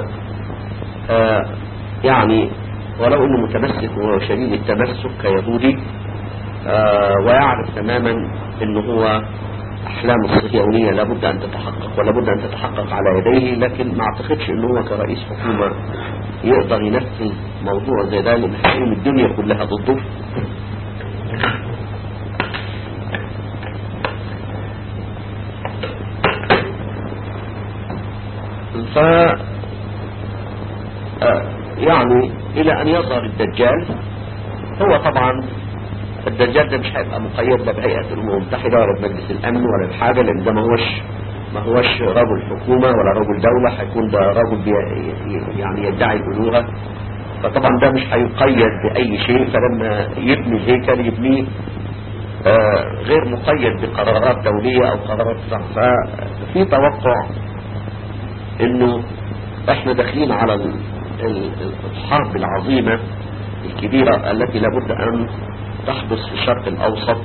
يعني ولو أنه متمسك وشديد التمسك كيهودي، ويعرف تماما أنه هو أحلام الصهيونية لابد أن تتحقق ولابد أن تتحقق على يديه، لكن ما أعتقدش أنه هو كرئيس حكومة يقدر ينفذ موضوع زي ده، لأن حكومة الدنيا كلها ضده. ف يعني إلى أن يظهر الدجال. هو طبعا الدجال ده مش هيبقى مقيد لا بهيئة الأمم المتحدة ولا بمجلس الأمن ولا بحاجة، لأن ده ما هوش رجل حكومة ولا رجل دولة، هيكون ده رجل يعني يدعي الألوهة. فطبعا ده مش هيقيد بأي شيء، فلما يبني الهيكل يبنيه غير مقيد بقرارات دولية أو قرارات. ففي توقع إنه إحنا داخلين على الحرب العظيمة الكبيرة التي لابد أن تحدث في الشرق الأوسط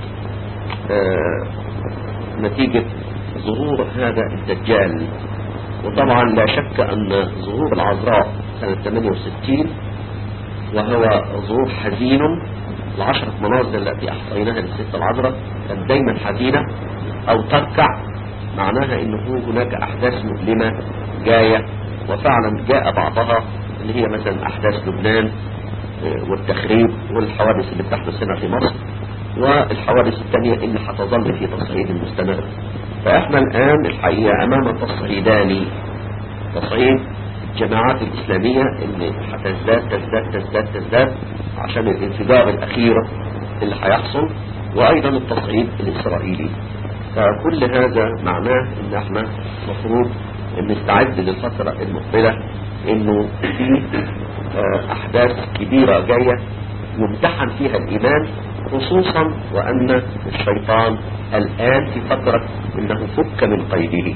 نتيجة ظهور هذا الدجال. وطبعا لا شك أن ظهور العذراء سنة 68 وهو ظهور حزين، العشرة منازل التي أحصيناها للست العذراء كانت دايما حزينة أو تركع، معناها أنه هناك أحداث مؤلمة جاية، وفعلا جاء بعضها اللي هي مثلا أحداث لبنان والتخريب والحوادث اللي بتحدث هنا في مصر، والحوادث الثانية اللي هتظل في تصعيد المستمر. فإحنا الآن الحقيقة أمام تصعيدان، تصعيد الجماعات الإسلامية اللي هتزداد تزداد تزداد تزداد عشان الانفجار الأخير اللي هيحصل، وأيضا التصعيد الإسرائيلي. فكل هذا معناه إن إحنا مفروض نستعد للفترة المقبلة، إنه في أحداث كبيرة جاية يمتحن فيها الإيمان، خصوصا وأن الشيطان الآن في فترة إنه فك من قيده،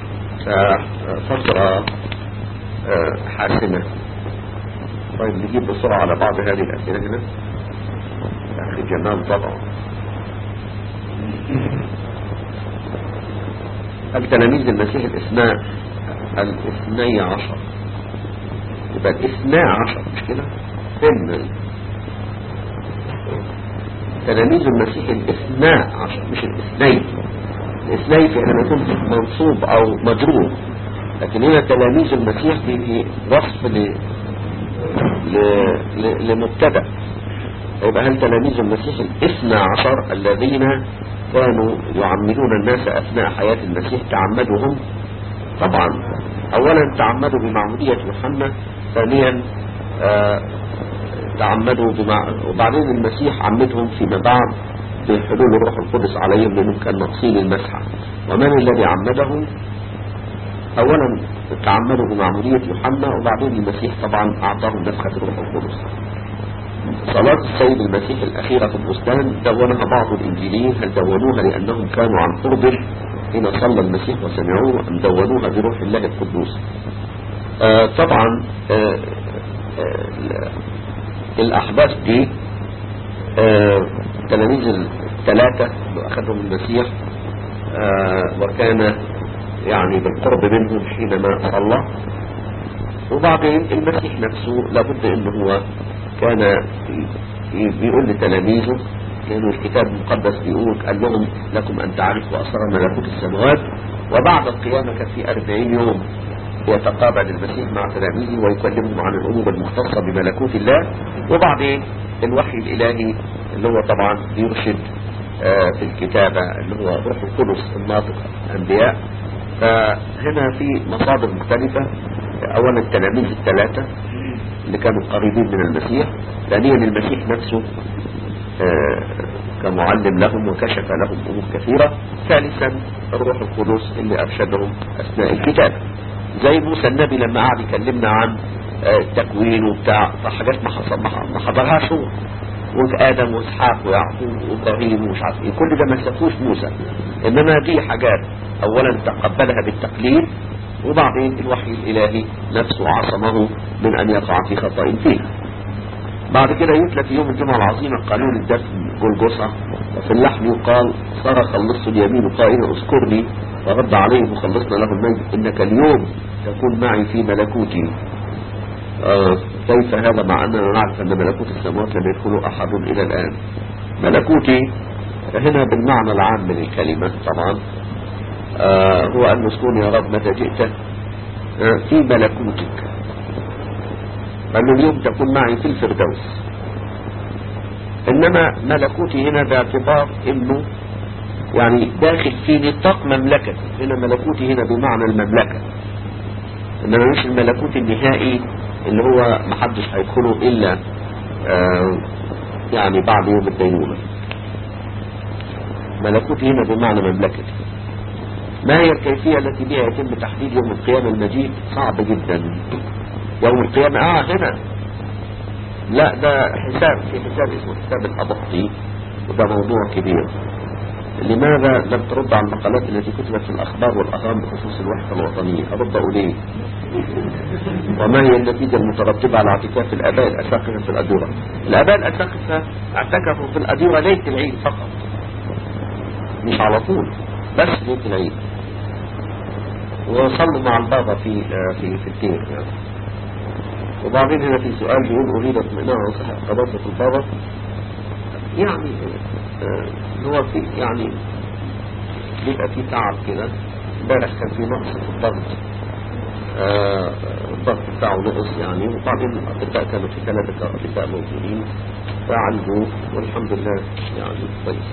فترة حاسمة. طيب نجيب بسرعة على بعض هذه الأسئلة هنا. أخي جمال طبعا، التلاميذ المسيح الاثني عشر، يبقى الاثنى عشر مش كده؟ تلاميذ المسيح الاثنى عشر مش الاثنين. اثنين في هنا منصوب او مجرور، لكن هنا تلاميذ المسيح في وصف لمبتدا. يبقى هل تلاميذ المسيح 12 الذين كانوا يعمدون الناس اثناء حياة المسيح تعمدهم؟ طبعا اولا تعمدوا بمعمودية يوحنا، ثانيا تعمدوا وبعدين المسيح عمدهم فيما بعد بحلول الروح القدس عليهم لأنهم كانوا ناقصين المسحة. ومن الذي عمدهم؟ أولا تعمدوا بمعمودية يوحنا، وبعدين المسيح طبعا أعطاهم نفخة الروح القدس. صلاة السيد المسيح الأخيرة في البستان دونها بعض الإنجيليين، هل دونوها لأنهم كانوا عن قرب حين صلى المسيح وسمعوه، أم دونوها بروح الله القدوس؟ طبعا الأحداث دي تلاميذ الثلاثة اللي أخذهم المسيح وكان يعني بالقرب منهم حينما صلى، وبعدين المسيح نفسه لابد أنه هو كان بيقول لتلاميذه، لأنه الكتاب المقدس بيقول قال لهم لكم أن تعرفوا أسرار ملكوت السماوات. وبعد القيامة كان في 40 يوم يتقابل المسيح مع تلاميذه ويكلمهم عن الأمور المختصة بملكوت الله، وبعدين الوحي الإلهي اللي هو طبعا بيرشد في الكتابة اللي هو روح القدس الناطق الأنبياء. فهنا في مصادر مختلفة، أولا التلاميذ الثلاثة اللي كانوا قريبين من المسيح، ثانيا المسيح نفسه كمعلم لهم وكشف لهم أمور كثيرة، ثالثا الروح القدس اللي أرشدهم أثناء الكتاب. زي موسى النبي لما قعد يكلمنا عن التكوين وبتاع، فحاجات ما حضرهاش هو، وآدم وإسحاق ويعقوب وإبراهيم ومش عارف ايه، كل ده ما سفوش موسى، إنما دي حاجات أولا تقبلها بالتقليد، وبعدين الوحي الإلهي نفسه عصمه من أن يقع في خطأ فيه. بعد كده يتلى في يوم الجمعة العظيمة قانون الدفن جلجثة، وفي اللحن يقال صرخ اللص اليمين قائلا اذكرني، فرد عليه مخلصنا له المجد انك اليوم تكون معي في ملكوتي. كيف هذا مع اننا نعرف ان ملكوت السماوات لم يدخله احد الى الان؟ ملكوتي هنا بالمعنى العام من الكلمة طبعا هو ان نسكن يا رب متى جئت في ملكوتك، أن اليوم تكون معي في الفردوس. إنما ملكوتي هنا باعتبار إنه يعني داخل في نطاق مملكة، هنا ملكوتي هنا بمعنى المملكة، إنما مش الملكوت النهائي اللي هو محدش هيدخله إلا يعني بعد يوم الدينونة. ملكوتي هنا بمعنى مملكتي. ما هي الكيفية التي بها يتم تحديد يوم القيامة المجيد؟ صعب جدا. يوم القيامة هنا لا، ده حساب، في حساب اسمه حساب الأبطي، وده موضوع كبير. لماذا لم ترد على المقالات التي كتبت في الأخبار والأهرام بخصوص الوحدة الوطنية؟ أرد أوليه. وما هي النتيجة المترتبة على اعتكاف الآباء الأساقفة في الأديرة؟ الآباء الأساقفة اعتكفوا في الأديرة ليلة العيد فقط، مش على طول، بس ليلة العيد، وصلوا مع البابا في الدير يعني. وبعدين هنا في سؤال بيقول أريد اطمئنان عن صحة قداسة البابا. يعني هو في يعني بيبقى في تعب كده. امبارح كان في نقص في الضغط، الضغط بتاعه نقص يعني، وبعدين الأطباء كانوا في 3 أطباء موجودين فعالجوه والحمد لله يعني كويس.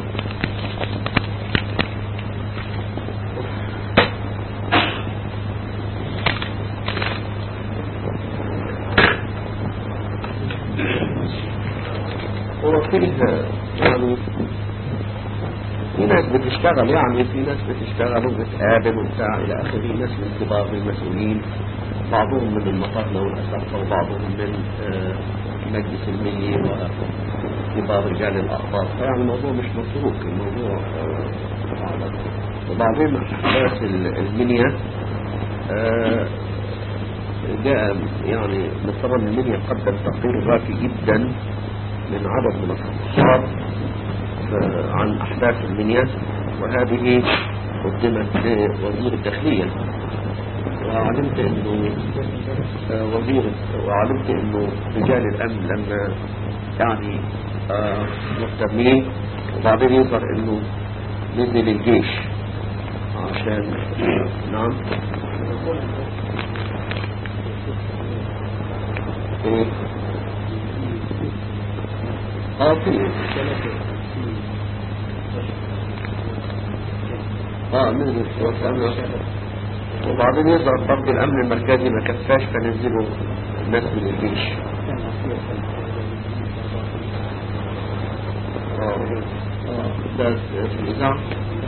يعني في ناس بتشتغل، يعني في ناس بتشتغل وبتقابل وبتاع إلى آخره، ناس من كبار المسؤولين، بعضهم من المطارنة والأساقفة، وبعضهم من مجلس الملي وكبار رجال الأخبار. فيعني الموضوع مش متروك، الموضوع وبعدين أحداث المنيا جاء يعني مصطفى المنيا قدم تقرير راقي جدا من عدد من الصحاب عن أحداث المنيا، وهذه قدمت لوزير الداخلية، وعلمت انه رجال الامن لما يعني مهتمين، وبعدين يظهر انه نزل الجيش عشان نعم ايه في نزل وبعدين يظهر برضه الامن المركزي ما كفاش فنزلوا الناس من الجيش. ده في الإذاعة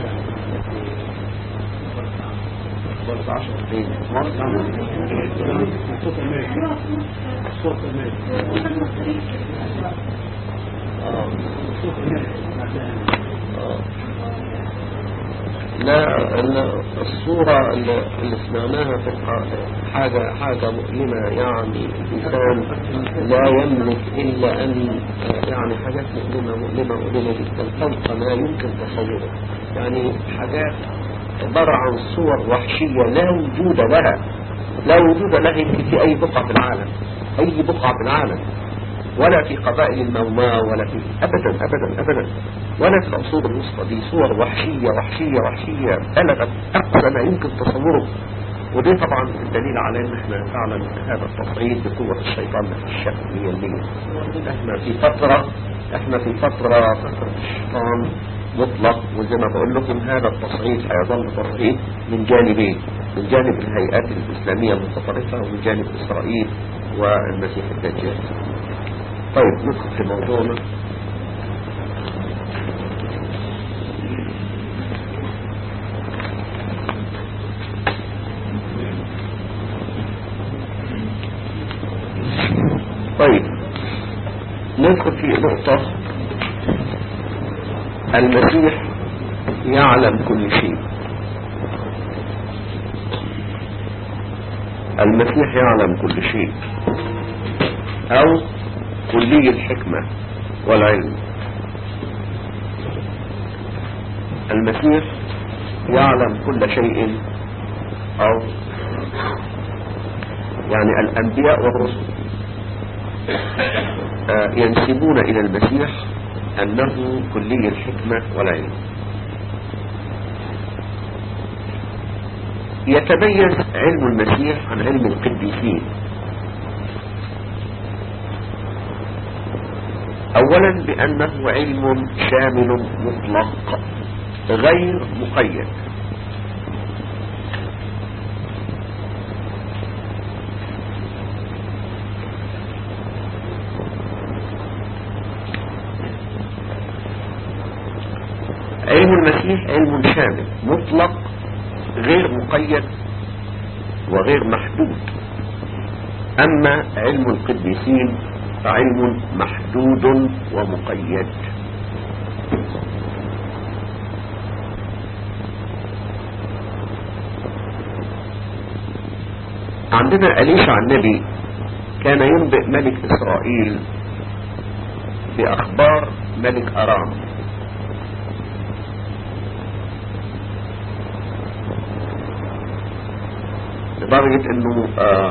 10 دقيقة لا الصورة اللي سمعناها تبقى حاجة مؤلمة. يعني الإنسان لا يملك إلا أن يعني حاجات مؤلمة جدا فوق ما يمكن تصوره. يعني حاجات عبارة عن صور وحشية لا وجود لها يمكن في أي بقعة في العالم، أي بقعة في العالم، ولا في قبائل الموماء ولا في أبدا ولا في العصور الوسطى. دي صور وحشية بلغت أقصى ما يمكن تصوره. ودي طبعا الدليل على ان احنا فعلا هذا التصعيد بقوة الشيطان في الشك 100%. احنا في فترة الشيطان مطلق. وزي ما بقول لكم هذا التصعيد هيظل تصعيد من جانبين، من جانب الهيئات الإسلامية المتطرفة ومن جانب إسرائيل والمسيح الدجال. طيب ندخل في موضوعنا. طيب ندخل في نقطة المسيح يعلم كل شيء. المسيح يعلم كل شيء أو كلي الحكمة والعلم. المسيح يعلم كل شيء، أو يعني الأنبياء والرسل ينسبون إلى المسيح أنه كلي الحكمة والعلم. يتميز علم المسيح عن علم القديسين. أولا بأنه علم شامل مطلق غير مقيد. علم المسيح علم شامل مطلق غير مقيد وغير محدود. أما علم القديسين فعلم محدود ومقيد. عندنا أليشع النبي كان ينبئ ملك إسرائيل بأخبار ملك أرام. لدرجة انه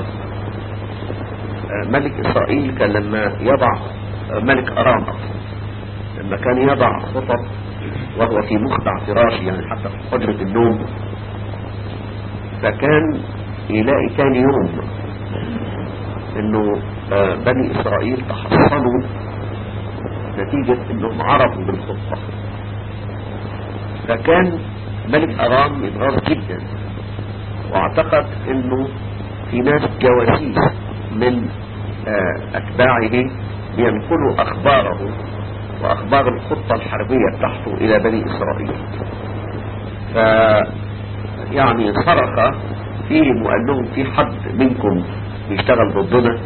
ملك اسرائيل كان لما يضع ملك ارام لما كان يضع خطط وهو في مخدع فراشه، يعني حتى في حجرة النوم، فكان يلاقي تاني يوم انه بني اسرائيل تحصنوا نتيجة انهم عرفوا بالخطة. فكان ملك ارام يتغاظ جدا، واعتقد انه في ناس جواسيس من اتباعه بينقلوا اخباره واخبار الخطة الحربية بتاعته الى بني اسرائيل. يعني صرخ فيهم وقال لهم في حد منكم بيشتغل ضدنا؟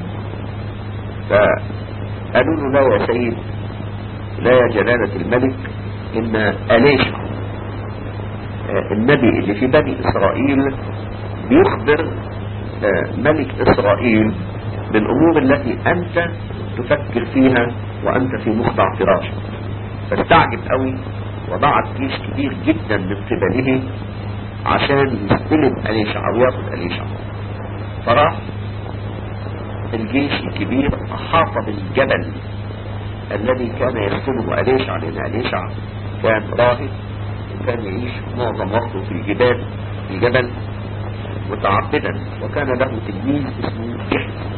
فقالوا له لا يا سيد، لا يا جلالة الملك، ان أليشع النبي اللي في بني اسرائيل بيخبر ملك إسرائيل بالأمور التي أنت تفكر فيها وأنت في مخدع فراشك. فاستعجب قوي وضعت جيش كبير جدا من قبله عشان يستلم أليشع وياخد أليشع. فراح الجيش الكبير أحاط بالجبل الذي كان يسكنه أليشع، لأن أليشع كان راهب كان يعيش معظم وقته في الجبل متعبدا، وكان له تلميذ اسمه جحزي.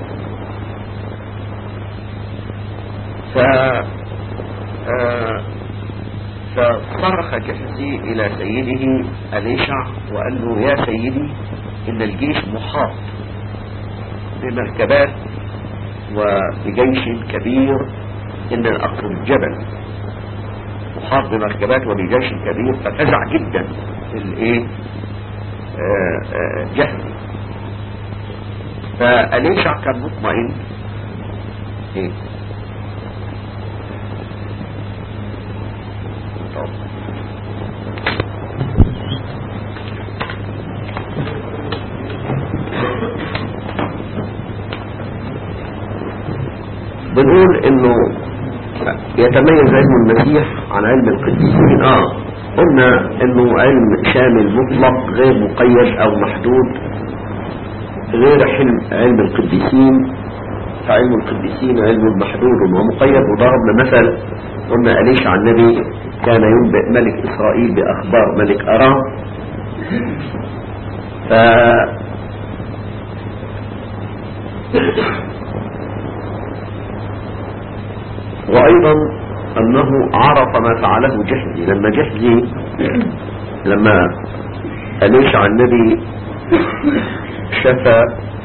فصرخ جحزي إلى سيده أليشع وقال له: يا سيدي، إن الجيش محاط بمركبات وبجيش كبير، إن أقصد الجبل محاط بمركبات وبجيش كبير. ففزع جدا جحزي. فأليشع كان مطمئن بنقول انه يتميز علم المسيح عن علم القديسين. قلنا انه علم شامل مطلق غير مقيد او محدود، غير علم القديسين. فعلم القديسين علم محدود ومقيد. وضربنا مثل، قلنا أليشع النبي كان ينبئ ملك إسرائيل بأخبار ملك أرام. وأيضا أنه عرف ما فعله جحزي. لما أليشع النبي شفى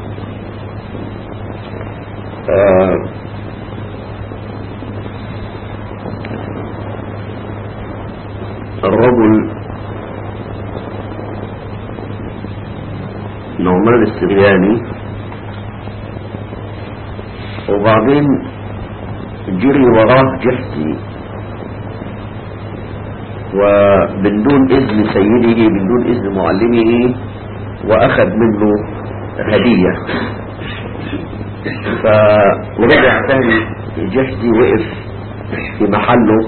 الرجل نعمان السرياني، وبعدين جري وراه جحزي ومن دون إذن سيده، من دون إذن معلمه، وأخذ منه هدية. ورجع ثاني جحزي وقف في محله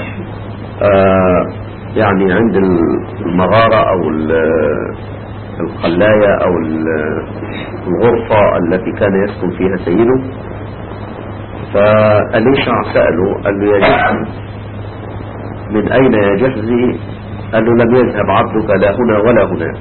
يعني عند المغارة أو القلاية أو الغرفة التي كان يسكن فيها سيده. فأليشع سأله، قال له: يا جحزي، من أين يا جحزي؟ قال له: لم يذهب عبدك لا هنا ولا هناك.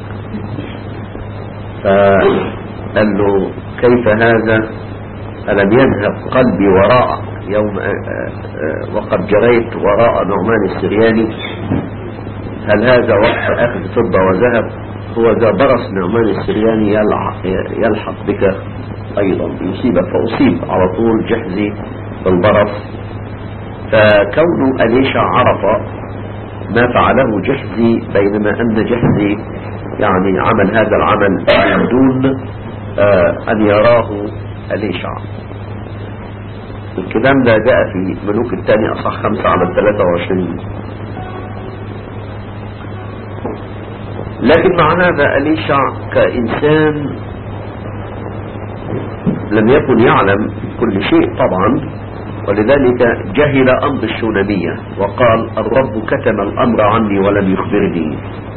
فقال له: كيف هذا؟ ألم يذهب قلبي وراءك يوم وقد جريت وراء نعمان السرياني؟ هل هذا وقت أخذ فضة وذهب؟ هو ذا برص نعمان السرياني يلحق بك أيضا، يصيبك. فأصيب على طول جحزي بالبرص. فكون أليشع عرف ما فعله جحزي، بينما أن جحزي يعني عمل هذا العمل من دون أن يراه أليشع. الكلام ده جاء في ملوك الثاني أصح 5:23. لكن مع هذا أليشع كإنسان لم يكن يعلم كل شيء طبعا، ولذلك جهل أمر الشونامية وقال: الرب كتم الأمر عني ولم يخبرني.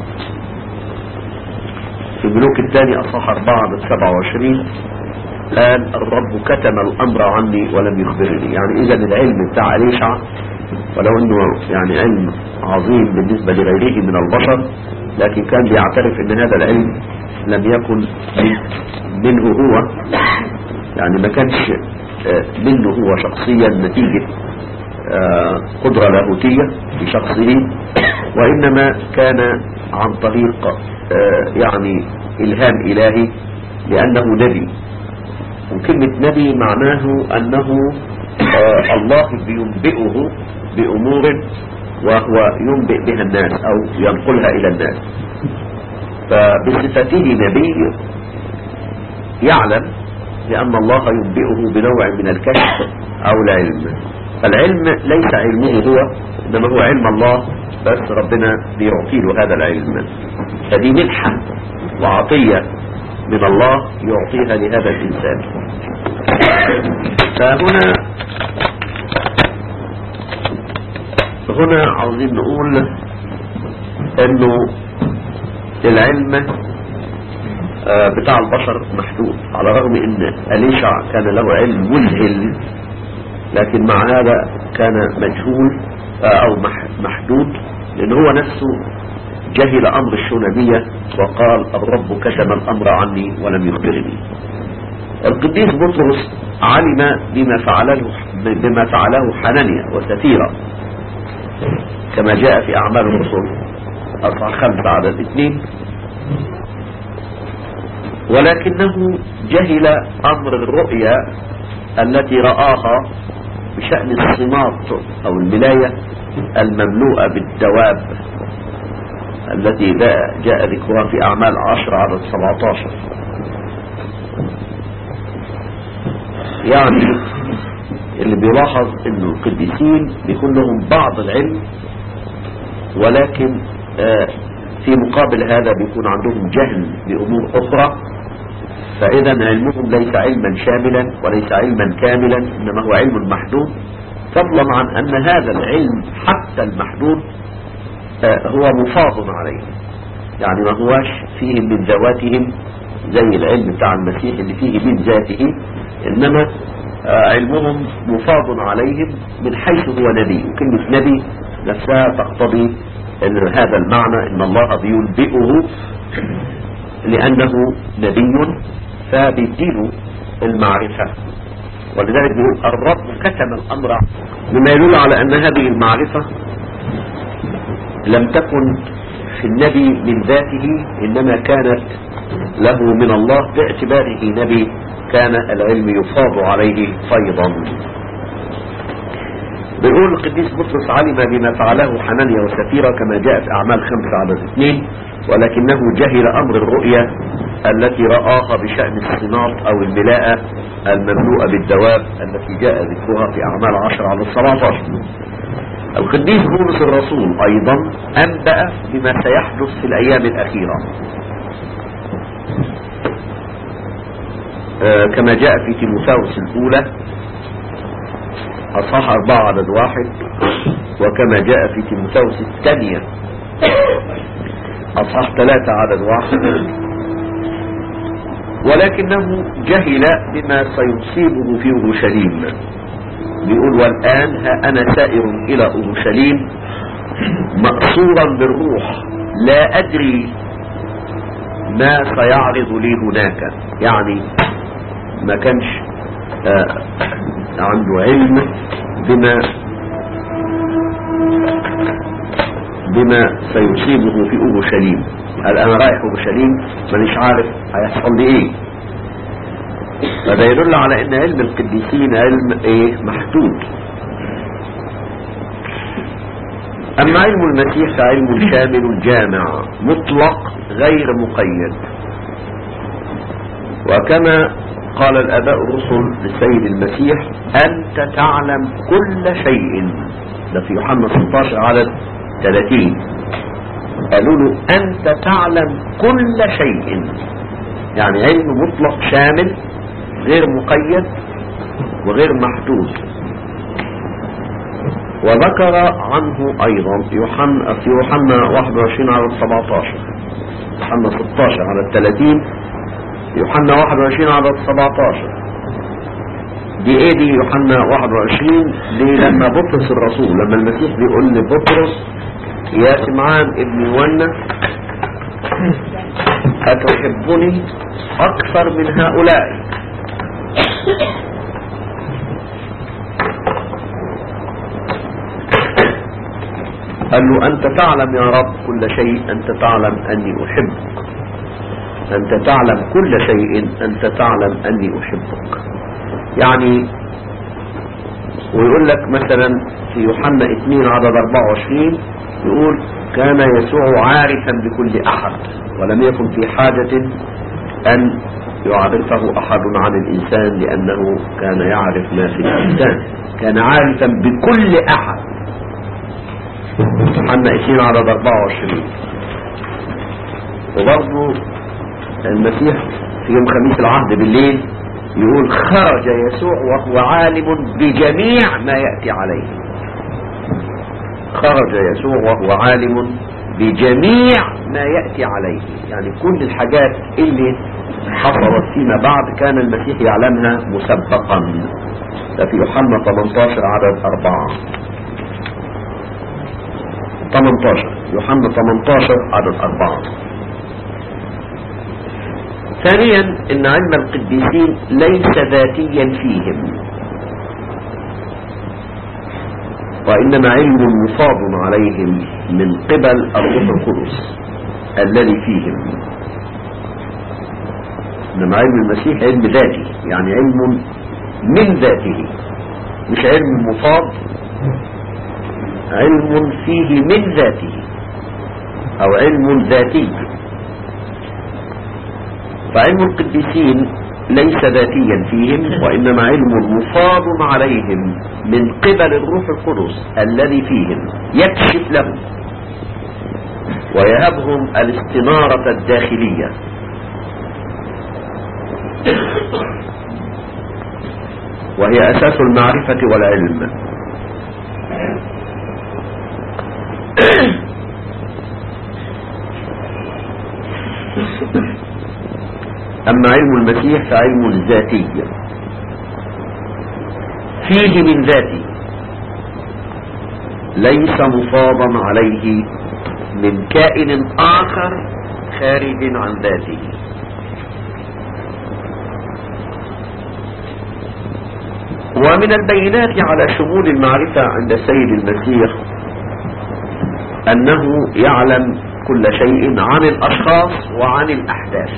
في ملوك الثاني أصح 4:27 قال: الرب كتم الأمر عني ولم يخبرني. يعني إذا العلم بتاع أليشع، ولو أنه يعني علم عظيم بالنسبة لغيره من البشر، لكن كان بيعترف أن هذا العلم لم يكن منه هو، يعني ما كانش منه هو شخصيا نتيجة قدرة لاهوتية في شخصه، وإنما كان عن طريق يعني إلهام إلهي، لأنه نبي. وكلمة نبي معناه أنه الله بينبئه بأمور وهو ينبئ بها الناس أو ينقلها إلى الناس. فبصفته نبي يعلم، لأن الله ينبئه بنوع من الكشف أو العلم. فالعلم ليس علمه هو، إنما هو علم الله، بس ربنا بيعطي له هذا العلم. فدي منحة وعطية من الله يعطيها لهذا الإنسان. فهنا عاوزين نقول انه العلم بتاع البشر محدود، على الرغم ان أليشع كان له علم مذهل، لكن مع هذا كان مجهول او محدود. لأن هو نفسه جهل أمر الشونامية وقال الرب كتم الأمر عني ولم يخبرني. القديس بطرس علم بما فعله حنانيا وسفيرة كما جاء في أعمال الرسل أصحاح 5 عدد 2، ولكنه جهل أمر الرؤيا التي رآها بشأن الصمات أو الملاية المملوءة بالدواب التي جاء ذكرها في أعمال 10 عدد 17. يعني اللي بيلاحظ أن القديسين بيكون لهم بعض العلم، ولكن في مقابل هذا بيكون عندهم جهل بأمور أخرى، فإذا علمهم ليس علما شاملا وليس علما كاملا، إنما هو علم محدود، فضلا عن أن هذا العلم حتى المحدود هو مفاض عليه، يعني ما هواش فيه من ذواتهم زي العلم بتاع المسيح اللي فيه من ذاته، إنما علمهم مفاض عليهم من حيث هو نبي. وكلمة نبي نفسها تقتضي أن هذا المعنى، إن الله بينبئه لأنه نبي فبيديله المعرفة، ولذلك بيقول الرب كتم الأمر، مما يدل على أن هذه المعرفة لم تكن في النبي من ذاته، إنما كانت له من الله باعتباره نبي، كان العلم يفاض عليه فيضا. بيقول القديس بطرس علم بما فعله حنانيا وسفيرة كما جاء في أعمال 5 عدد 2، ولكنه جهل أمر الرؤيا التي رآها بشأن الصناط أو الملاءة المملوءة بالدواب التي جاء ذكرها في أعمال 10 عدد 17. القديس بولس الرسول أيضا أنبأ بما سيحدث في الأيام الأخيرة كما جاء في تيموثاوس الأولى أصحاح 4 عدد 1، وكما جاء في تيموثاوس الثانية أصحاح 3 عدد 1. ولكنه جهل بما سيصيبه في أورشليم. بيقول والآن ها أنا سائر إلى أورشليم مأسورا بالروح، لا أدري ما سيعرض لي هناك. يعني ما كانش عنده علم بما سيصيبه في أورشليم. قال أنا رايح أورشليم مانيش عارف هيحصل لي إيه. فده يدل على أن علم القديسين علم محدود. أما علم المسيح فعلم شامل جامع مطلق غير مقيد، وكما قال الآباء الرسل للسيد المسيح أنت تعلم كل شيء، ده في يوحنا 16 عدد 30. قالوا له أنت تعلم كل شيء، يعني علم مطلق شامل غير مقيد وغير محدود. وذكر عنه أيضا في يوحنا 21 على 17، يوحنا 16 على 30، يوحنا 21 على 17. دي ايه دي يوحنا 21 دي؟ لما بطرس الرسول، لما المسيح بيقول لبطرس يا سمعان ابن يوحنا أتحبني أكثر من هؤلاء؟ قال له أنت تعلم يا رب كل شيء، أنت تعلم أني أحبك، أنت تعلم كل شيء، أنت تعلم أني أحبك. يعني ويقول لك مثلا في يوحنا 2 عدد 24 يقول كان يسوع عارفا بكل أحد ولم يكن في حاجة أن يعرفه أحد عن الإنسان، لأنه كان يعرف ما في الإنسان، كان عارفا بكل أحد. يوحنا 2 عدد 24. وبرضه المسيح في يوم خميس العهد بالليل يقول خرج يسوع وهو عالم بجميع ما يأتي عليه. خرج يسوع وهو عالم بجميع ما يأتي عليه، يعني كل الحاجات اللي حصلت فيما بعد كان المسيح يعلمها مسبقا. ده في يوحنا 18 عدد 4. 18 يوحنا 18 عدد 4. ثانيا ان علم القديسين ليس ذاتيا فيهم، وانما علم مفاض عليهم من قبل الروح القدس الذي فيهم. انما علم المسيح علم ذاتي، يعني علم من ذاته، مش علم مفاض، علم فيه من ذاته او علم ذاتي. فعلم القديسين ليس ذاتيا فيهم، وإنما علم مفاض عليهم من قبل الروح القدس الذي فيهم، يكشف لهم ويهبهم الاستنارة الداخلية، وهي أساس المعرفة والعلم. أما علم المسيح فعلم ذاتي فيه من ذاته، ليس مفاضا عليه من كائن آخر خارج عن ذاته. ومن البينات على شمول المعرفة عند السيد المسيح أنه يعلم كل شيء عن الأشخاص وعن الأحداث،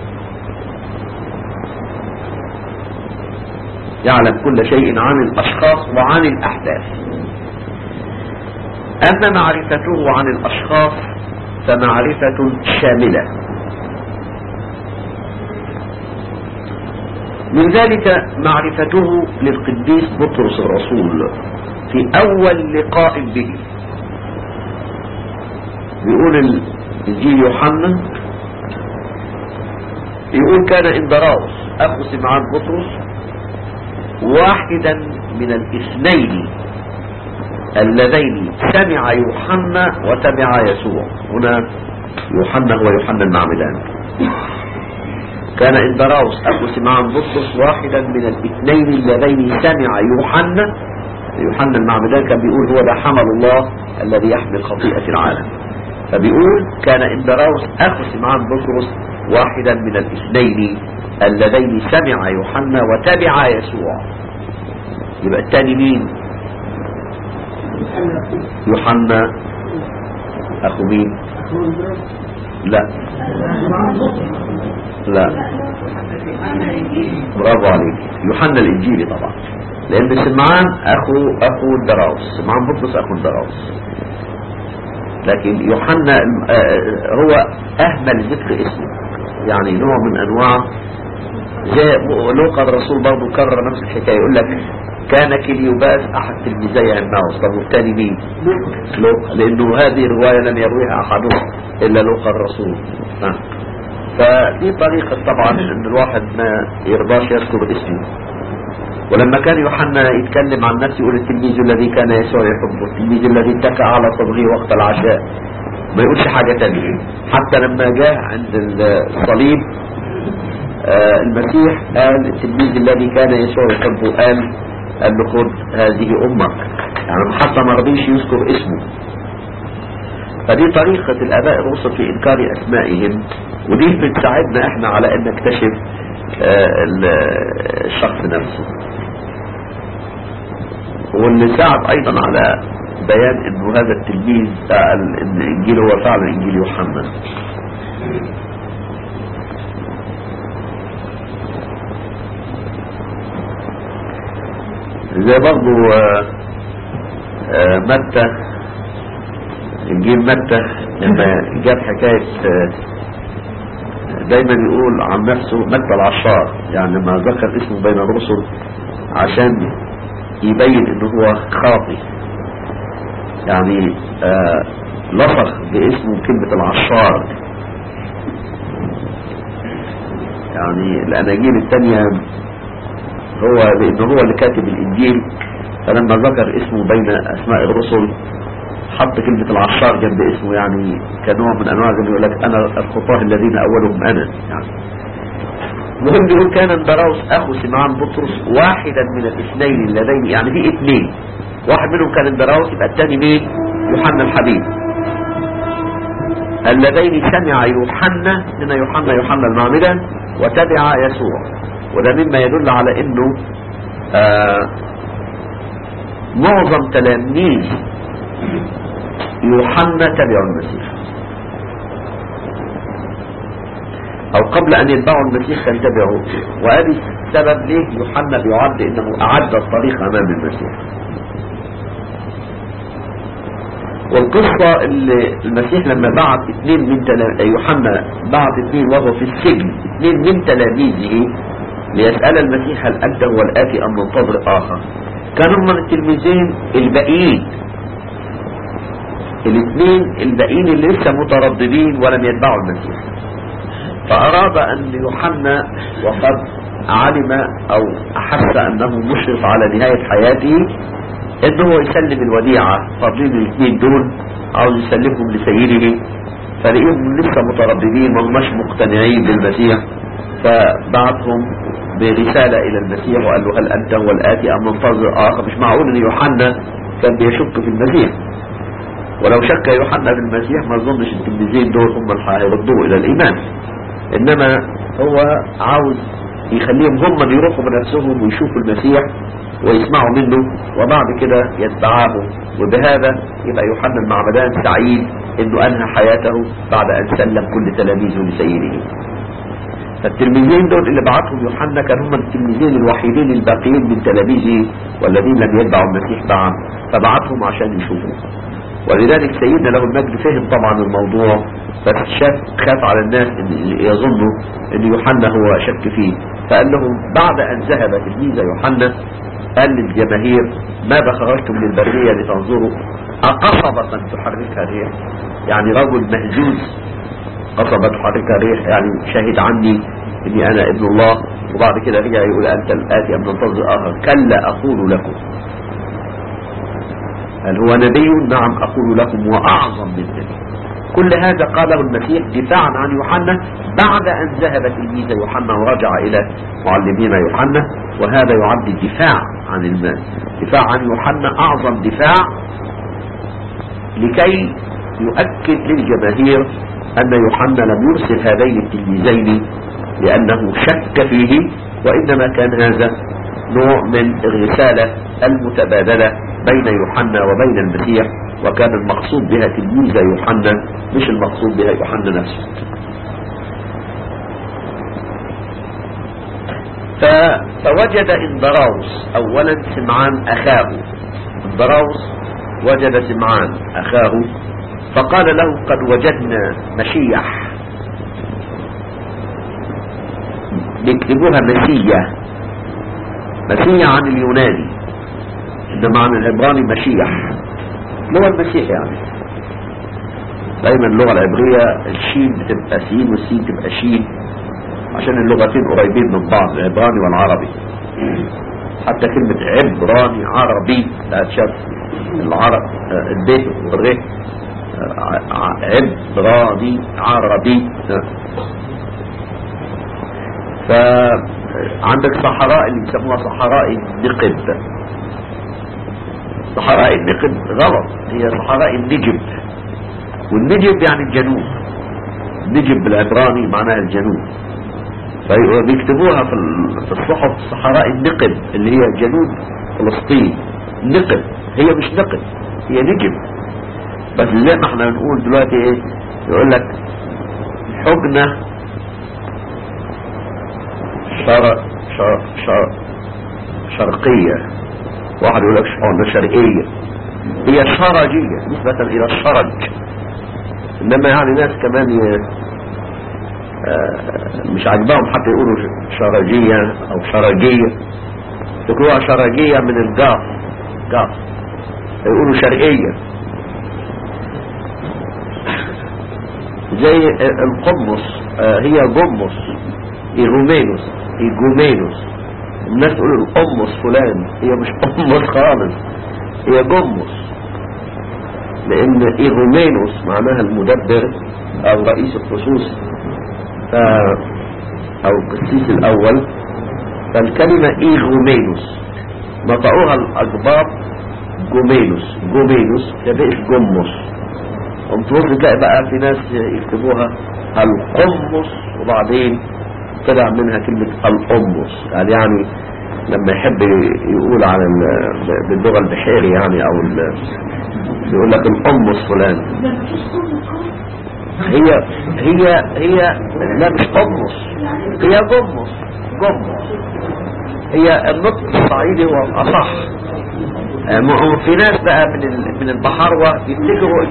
يعلم كل شيء عن الأشخاص وعن الأحداث. أما معرفته عن الأشخاص فمعرفة شاملة. من ذلك معرفته للقديس بطرس الرسول في أول لقاء به. بيقول الإنجيل يوحنا، يقول كان إندراوس أخو سمعان بطرس واحدا من الاثنين اللذين سمع يوحنا وتبع يسوع. هنا يوحنا هو يوحنا المعمدان. كان إندراوس أخو سمعان بطرس واحدا من الاثنين اللذين سمع يوحنا المعمدان. كان بيقول هو ده حمل الله الذي يحمل خطيئة العالم. فبيقول كان إندراوس أخو سمعان بطرس واحدا من الاثنين اللذين سمع يوحنا وتبع يسوع. يبقى الثاني مين؟ يوحنا أخو مين؟ لا برافو عليك، يوحنا الإنجيلي طبعا، لأن سمعان أخو الدراوس، سمعان بطرس أخو الدراوس. لكن يوحنا هو أهمل ذكر اسمه، يعني نوع من أنواع زي لوقا الرسول برضو كرر نفس الحكاية، يقول لك كان كليوباس أحد تلميذي عماوس. طب والثاني مين؟ لوقا، لأنه هذه رواية لم يرويها أحدهم إلا لوقا الرسول. فدي طريقة طبعا أن الواحد ما يرضاش يذكر اسمه. ولما كان يوحنا يتكلم عن نفسه يقول التلميذ الذي كان يسوع يحبه، التلميذ الذي اتكى على صدره وقت العشاء، ما يقولش حاجة تانية. حتى لما جاء عند الصليب المسيح قال التلميذ الذي كان يسوع يحبه، قال له خذ هذه أمك، يعني حتى ما رضيش يذكر اسمه. فدي طريقة الآباء الرسل في إنكار أسمائهم، ودي بتساعدنا احنا على أن نكتشف الشخص نفسه. واللي ساعد أيضا على بيان أنه هذا التلميذ أن إنجيل هو فعلا إنجيل يوحنا. زي برضو متى، إنجيل متى لما جاب حكاية دايما يقول عن نفسه متى العشار، يعني لما ذكر اسمه بين الرسل عشان يبين انه هو خاطئ، يعني لصق باسمه كلمة العشار. يعني الأناجيل الثانية هو لأنه هو اللي كاتب الإنجيل، فلما ذكر اسمه بين أسماء الرسل حط كلمة العشار جنب اسمه، يعني كنوع من أنواع زي يقول لك أنا الخطاه الذين أولهم أنا. يعني مهم يقول كان اندراوس أخو سمعان بطرس واحدا من الاثنين اللذين، يعني في اثنين، واحد منهم كان اندراوس، يبقى الثاني مين؟ يوحنا الحبيب. اللذين سمع يوحنا، هنا يوحنا المعمدان، وتبع يسوع. وده مما يدل على انه معظم تلاميذ يوحنا تبعوا المسيح، او قبل ان يتبعوا المسيح كان تبعوا. وهذه السبب ليه يوحنا بيعد انه اعد الطريق امام المسيح. والقصة اللي المسيح لما بعت يوحنا بعت 2 وهو في السجن، 2 من تلاميذه ليسأل المسيح هل أنت هو الآتي أم ننتظر آخر. كانوا من التلميذين الباقيين، الاثنين الباقيين اللي لسه مترددين ولم يتبعوا المسيح. فأراد أن يوحنا وقد علم أو أحس أنه مشرف على نهاية حياته انه يسلم الوديعة. فاضلين الاثنين دول عاوز يسلمهم لسيده، فلقيهم لسه مترددين ومش مقتنعين بالمسيح، فبعثهم برسالة الى المسيح وقال له هل انت هو الآتي ام ننتظر آخر. مش معقول ان يوحنا كان بيشك في المسيح، ولو شك يوحنا في المسيح ما اظنش التلميذين دول هم اللي هيردوه الى الايمان، انما هو عاوز يخليهم هم اللي يروحوا بنفسهم ويشوفوا المسيح ويسمعوا منه وبعد كده يتبعاه. وبهذا يبقى يوحنا المعمدان سعيد انه انهى حياته بعد ان سلم كل تلاميذه لسيده. فالتلميذين دول اللي بعتهم يوحنا كانوا هم التلميذين الوحيدين الباقيين من تلاميذه والذين لم يتبعوا المسيح بعد، فبعتهم عشان يشوفوا. ولذلك سيدنا له المجد فهم طبعا الموضوع، بس خاف على الناس ان يظنوا ان يوحنا هو شك فيه، فقال لهم بعد ان ذهب تلميذ يوحنا قال للجماهير ماذا خرجتم للبرية لتنظروا؟ أقصبة تحركها ريح، يعني رجل مهزوز قصبة تحركها ريح، يعني شهد عني اني انا ابن الله. وبعد كده رجع يقول انت الآتي ام ننتظر آخر؟ كلا اقول لكم. هل هو نبي؟ نعم اقول لكم واعظم من نبي. كل هذا قاله المسيح دفاعا عن يوحنا بعد ان ذهب تلميذ يوحنا ورجع الى معلمين يوحنا. وهذا يعد دفاع عن المال، دفاع عن يوحنا اعظم دفاع، لكي يؤكد للجماهير ان يوحنا لم يرسل هذين التلميذين لانه شك فيه، وانما كان هذا نوع من الرسالة المتبادلة بين يوحنا وبين المسيح، وكان المقصود بها تلميذ يوحنا مش المقصود بها يوحنا نفسه. فوجد اندراوس اولا سمعان اخاه. اندراوس وجد سمعان اخاه فقال له قد وجدنا مشيح، بيكتبوها مسيح، مسيح عن اليوناني انما عن العبراني مشيح، اللغة المسيح. يعني دايما اللغة العبرية الشين بتبقى سين والسين تبقى شين عشان اللغتين قريبين من بعض، العبراني والعربي. حتى كلمة عبراني عربي لا تشاف العرب البيت والريح، عبراني عربي. فعندك صحراء اللي بيسموها صحراء النقب. صحراء النقب غلط، هي صحراء النجب، والنجب يعني الجنوب. النجب بالعبراني معناها الجنوب، فبيكتبوها في الصحف صحراء النقب اللي هي جنوب فلسطين. نقب هي مش نقب، هي نجب. بس زي ما احنا نقول دلوقتي ايه، يقول لك حجنة شرقية، واحد يقول لك حجنة شرقية، هي شرجية نسبة الى الشرج. انما يعني ناس كمان مش عاجباهم حتى يقولوا شرجية او شرجية، يقولوها شرجية من الجاف، جاف يقولوا شرقية. زي القمص هي جمص، إيغومينوس، إيغومينوس. الناس تقول القمص فلان، هي مش قمص خالص، هي جمص، لأن إيغومينوس معناها المدبر أو رئيس الخصوص أو القسيس الأول. فالكلمة إيغومينوس نطقوها الأجباط جومينوس، جومينوس فبقت جمص. تبص تلاقي بقى في ناس يكتبوها القمص وبعدين طلع منها كلمة القمص، يعني لما يحب يقول على باللغة البحيري يعني او يقول لك القمص فلان. هي لا مش قمص، هي قمص. هي النطق الصعيدي هو الأصح. في ناس بقى من البحروة يفتكروا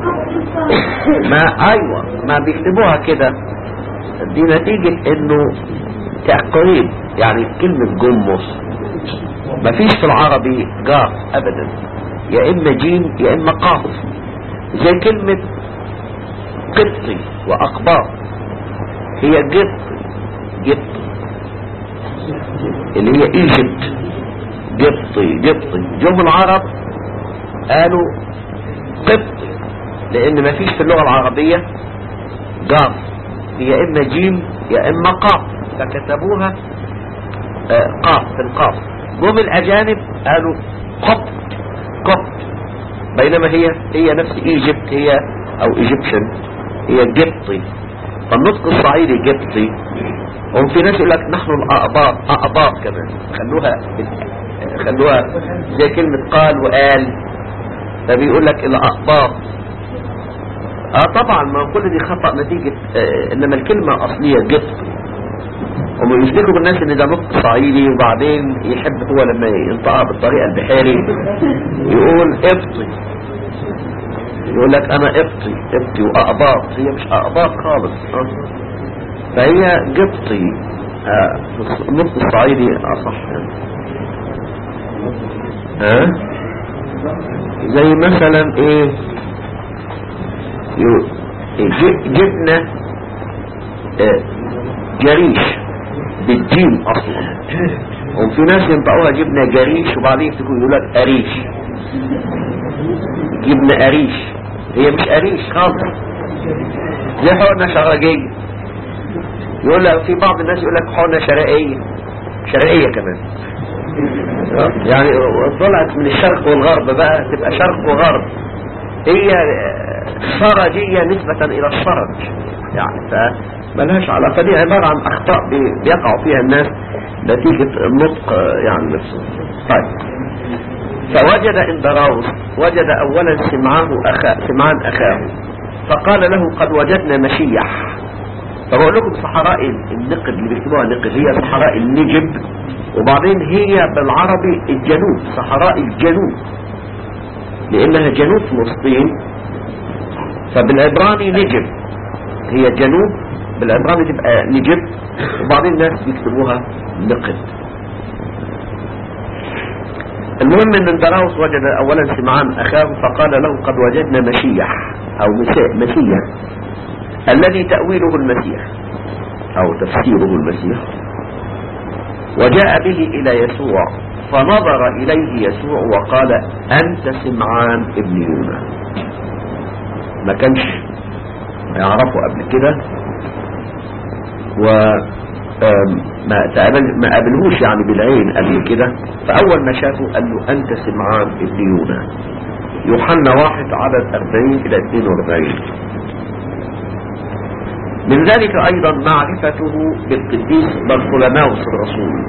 ما بيكتبوها كده، دي نتيجة انه تقريب. يعني كلمة قمص ما فيش في العربي قاف ابدا، يا اما جيم يا اما قاف، زي كلمة قبطي واقباط. هي قبطي اللي هي ايجيبت، قبطي. جم العرب قالوا قبطي لان ما فيش في اللغة العربية قاف، هي اما جيم يا اما قاف، فكتبوها قاف في القاف. جم الاجانب قالوا قبط، بينما هي نفس ايجيبت، هي او ايجيبشن، هي قبطي. فالنطق الصعيدي قبطي. وفي ناس يقول لك نحن الاقباط كمان، خلوها زي كلمة قال وقال، فبيقول لك الاقباط. طبعا ما كل دي خطأ نتيجة انما الكلمة اصلية قبطي. هم يفتكروا بالناس ان ده نطق صعيدي، وبعدين يحب هو لما ينطقها بالطريقة البحيري يقول قبطي، يقول لك انا قبطي واقباط. هي مش اقباط خالص، فهي قبطي. النطق الصعيدي اصح يعني. زي مثلا ايه جبنة جريش بالجيم اصلا، وفي ناس ينطقوها جبنة جريش وبعدين يقول لك قريش، جبنة قريش. هي مش قريش خالص، زي حقنة شرقية. يقول لك في بعض الناس يقول لك حقنة شرقية كمان، يعني طلعت من الشرق والغرب بقى تبقى شرق وغرب. هي صرجية نسبة الى الصرج يعني، فملهاش علاقة. دي عبارة عن اخطاء بيقع فيها الناس نتيجة النطق يعني نفسه. طيب، فوجد اندراوس وجد اولا سمعان اخاه فقال له قد وجدنا مشيح. فبقول لكم صحراء النقب اللي بيكتبوها نقب هي صحراء النجب، وبعدين هي بالعربي الجنوب، صحراء الجنوب لانها جنوب فلسطين، فبالعبراني نجب هي جنوب، بالعبراني تبقى نجب، وبعدين الناس بيكتبوها نقب. المهم ان اندراوس وجد اولا سمعان اخاه فقال له قد وجدنا مشيح او مسيح الذي تأويله المسيح او تفسيره المسيح، وجاء به الى يسوع فنظر اليه يسوع وقال انت سمعان ابن يونا. ما كانش يعرفه قبل كده ما قابلهوش يعني بالعين قبل كده، فاول ما شافه قال له انت سمعان ابن يونا. يوحنا 1 عدد 40 الى 42. من ذلك ايضا معرفته بالقديس برثولماوس الرسول.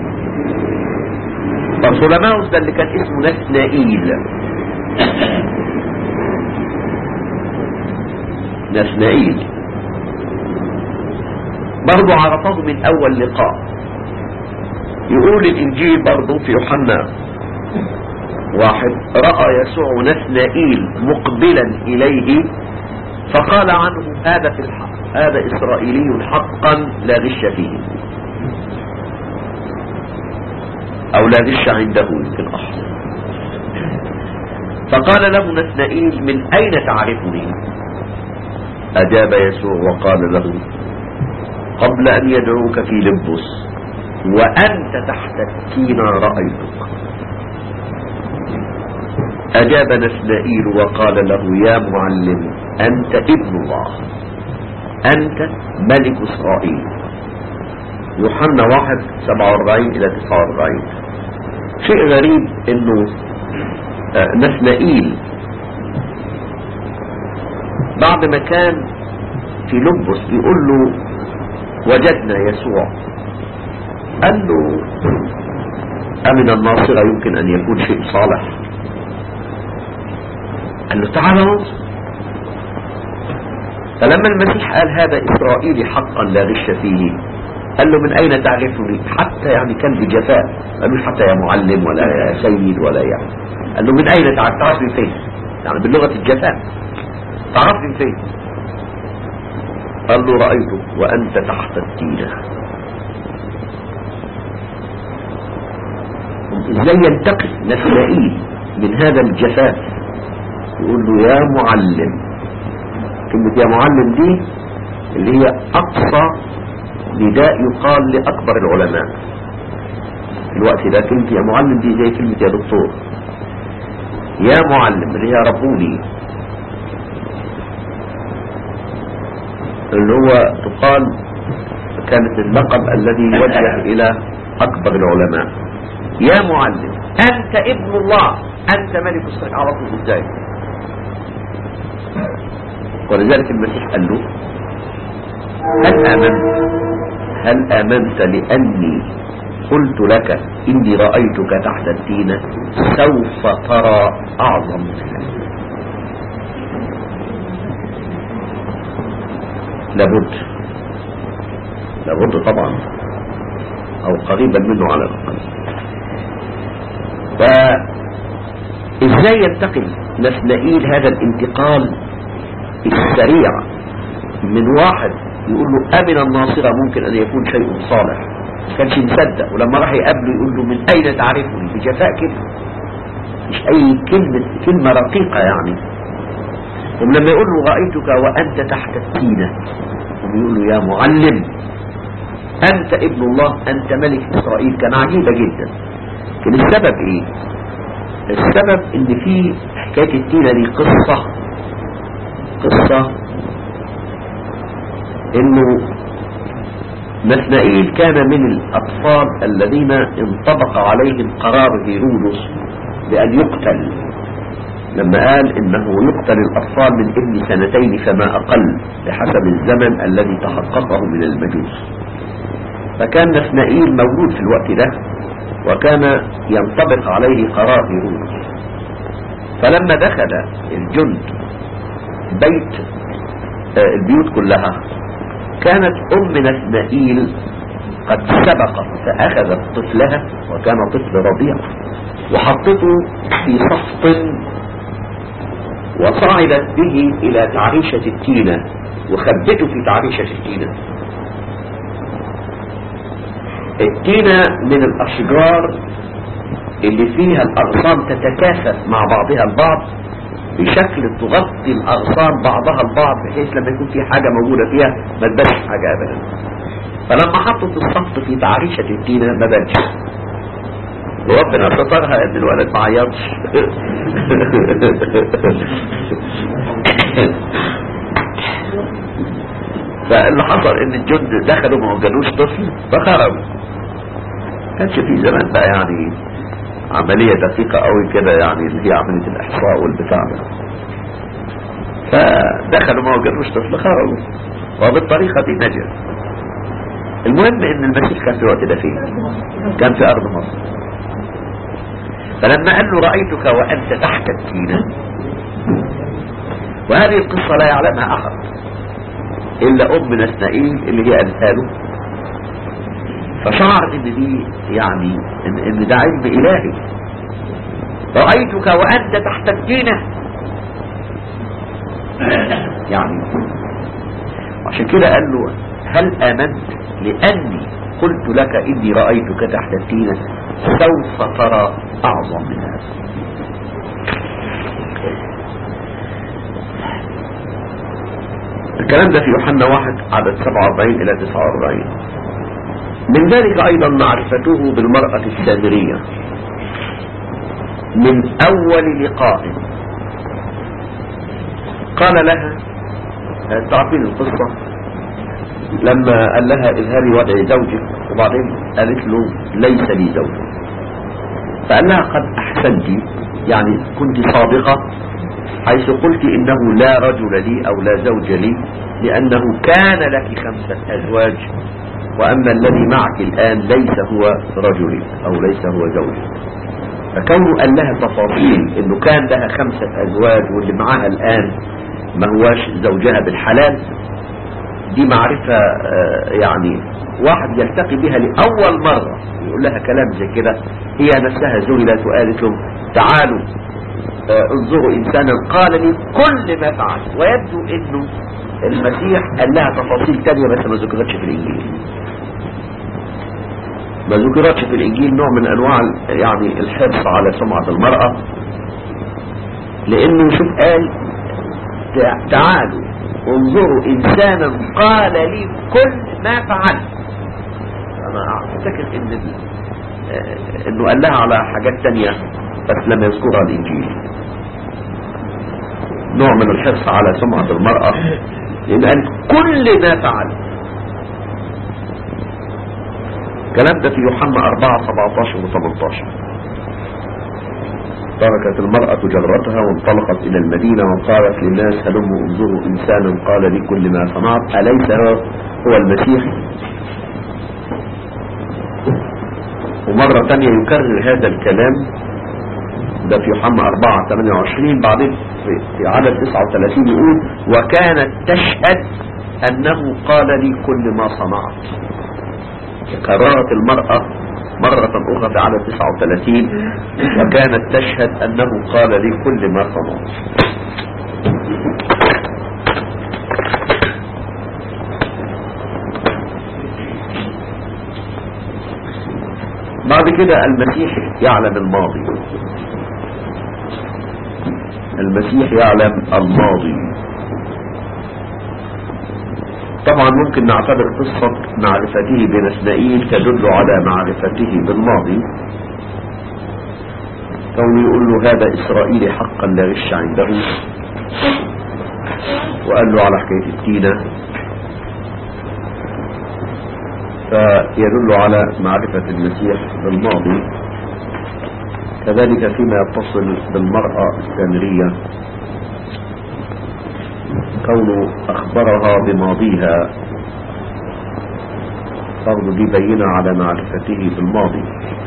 برثولماوس ده اللي كان اسمه نثنائيل برضو عرفه من اول لقاء. يقول الانجيل برضو في يوحنا 1 رأى يسوع نثنائيل مقبلا اليه فقال عنه هذا في الحق، هذا اسرائيلي حقا لا غش فيه، او لا غش عنده يمكن احسن. فقال له نثنائيل من اين تعرفني؟ اجاب يسوع وقال له قبل ان يدعوك في لبس وانت تحت التينة رأيتك. اجاب نثنائيل وقال له يا معلم انت ابن الله، انت ملك اسرائيل. يوحنا 1 47 الى 49. شيء غريب انه نثنائيل بعد ما كان في لبس بيقول له وجدنا يسوع، قال له أمن الناصرة يمكن أن يكون شيء صالح؟ قال له تعال انظر. فلما المسيح قال هذا إسرائيلي حقا لا غش فيه، قال له من أين تعرفني؟ حتى يعني كان بجفاء، قالوش حتى يا معلم ولا يا سيد ولا يعني، قال له من أين تعرفني فين؟ يعني باللغة الجفاء، تعرفني فين؟ قال له رأيتك وأنت تحت التينة. ازاي ينتقل نسائيل من هذا الجفاف يقول له يا معلم؟ كلمة يا معلم دي اللي هي أقصى نداء يقال لأكبر العلماء في الوقت ده. كلمة يا معلم دي زي كلمة يا دكتور. يا معلم اللي هي ربوني، اللي هو تقال كانت اللقب الذي يوجه إلى أكبر العلماء. يا معلم أنت ابن الله، أنت ملك السماء. عرفه ازاي؟ ولذلك المسيح قال له هل آمنت لأني قلت لك إني رأيتك تحت التينة؟ سوف ترى أعظم من هذا. لابد طبعا، أو قريبا منه على الأقل. فإزاي ينتقل نسنائيل هذا الانتقال السريع من واحد يقول له أمن الناصرة ممكن أن يكون شيء صالح، كانش مصدق، ولما راح يقابله يقول له من أين تعرفني؟ بجفاء كده، مش أي كلمة رقيقة يعني. ولما يقول له رأيتك وأنت تحت التينة، ويقول له يا معلم أنت ابن الله، أنت ملك إسرائيل، كان عجيبة جدا. كان السبب إيه؟ السبب إن في حكاية التينة دي قصة إنه نسنائيل كان من الأطفال الذين انطبق عليهم قرار هيرودس بأن يقتل، لما قال إنه يقتل الأطفال من ابن 2 فما أقل بحسب الزمن الذي تحققه من المجوس. فكان نسنائيل موجود في الوقت ده، وكان ينطبق عليه قرار هيرودس. فلما دخل الجند البيوت كلها، كانت نسنائيل قد سبقت فأخذت طفلها، وكان طفل رضيع، وحطته في صفط وصعدت به إلى تعريشة التينة وخبته في تعريشة التينة. التينة من الأشجار اللي فيها الأغصان تتكاثف مع بعضها البعض بشكل تغطي الأغصان بعضها البعض، بحيث لما يكون في حاجة موجودة فيها ما تبانش حاجة أبدا. فلما حطت الصفط في تعريشة التينة ما بانش، وربنا سترها ان الولد ما عيطش. فاللي حصل ان الجند دخلوا ما وجدوش طفل فخرجوا. كانش في زمان بقى يعني عملية دقيقة قوي كده، يعني اللي هي عملية الإحصاء والبتاع ده. فدخلوا ما وجدوش طفل خرجوا، وبالطريقة دي نجا. المهم ان المسيح كان في الوقت ده فين؟ كان في أرض مصر. فلما قال له رأيتك وأنت تحت التينة، وهذه القصة لا يعلمها أحد إلا نسنائيل اللي هي قالتها له، فشعر ان دي يعني ان ده علم إلهي. رأيتك وأنت تحت التينة يعني. عشان كده قال له هل آمنت لأني قلت لك إني رأيتك تحت التينة؟ سوف ترى أعظم من هذا. الكلام ده في يوحنا 1 عدد 47 إلى 49. من ذلك أيضا معرفته بالمرأة السامرية من أول لقاء قال لها، تعرفين القصة لما قال لها اذهبي وادعي زوجك، وبعدين قالت له ليس لي زوج، فقال لها قد أحسنتي، يعني كنت صادقة حيث قلت إنه لا رجل لي أو لا زوج لي لأنه كان لك 5 أزواج، وأما الذي معك الآن ليس هو رجلي أو ليس هو زوجي. فكونه قال لها تفاصيل إنه كان لها 5 أزواج واللي معها الآن ما هواش زوجها بالحلال، دي معرفة يعني واحد يلتقي بها لأول مرة يقول لها كلام زي كده. هي نفسها ذهلت وقالت له تعالوا انظروا إنسانا قال لي كل ما فعل. ويبدو إنه المسيح قال لها تفاصيل تانية بس ما ذكرتش في الإنجيل. ما ذكرتش في الإنجيل نوع من أنواع يعني الحرص على سمعة المرأة، لأنه شوف قال تعالوا انظروا إنسانا قال لي كل ما فعل. أنا أفتكر إنه قال لها على حاجات تانية بس لم يذكرها الإنجيل، نوع من الحرص على سمعة المرأة، لأن قال كل ما فعل. الكلام ده في يوحنا 4:17 و18. تركت المرأة جرتها وانطلقت إلى المدينة وقالت للناس هلموا انظروا إنسانا قال لي كل ما صنعت، أليس هو المسيح؟ ومرة تانية يكرر هذا الكلام ده في يوحنا 4:28. بعدين في عدد 39 يقول وكانت تشهد أنه قال لي كل ما صنعت. كررت المرأة مرة أخرى في عدد 39 وكانت تشهد أنه قال لي كل ما صنعت. بعد كده المسيح يعلم الماضي. المسيح يعلم الماضي. طبعا ممكن نعتبر قصة معرفته بنسنائيل تدل على معرفته بالماضي، كونه يقول له هذا إسرائيلي حقا لا غش عنده، وقال له على حكاية التينة، فيدل على معرفة المسيح بالماضي. كذلك فيما يتصل بالمرأة السامرية كونه أخبرها بماضيها برضو دي بينة على معرفته بالماضي.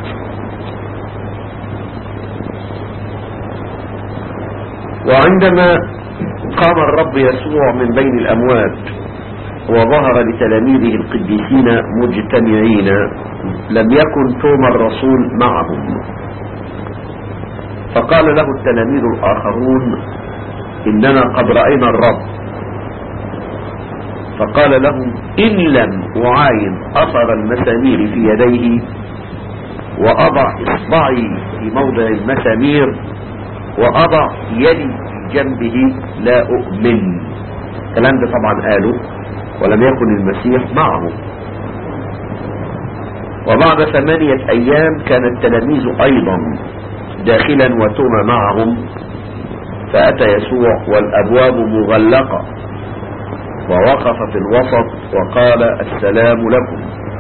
وعندما قام الرب يسوع من بين الأموات وظهر لتلاميذه القديسين مجتمعين لم يكن توما الرسول معهم، فقال له التلاميذ الآخرون إننا قد رأينا الرب. فقال لهم إن لم أعاين أثر المسامير في يديه وأضع إصبعي في موضع المسامير وأضع يدي في جنبه لا أؤمن. الكلام ده طبعا قالوا ولم يكن المسيح معهم. وبعد 8 أيام كان التلاميذ أيضا داخلا وتوما معهم، فأتى يسوع والأبواب مغلقة ووقف في الوسط وقال السلام لكم.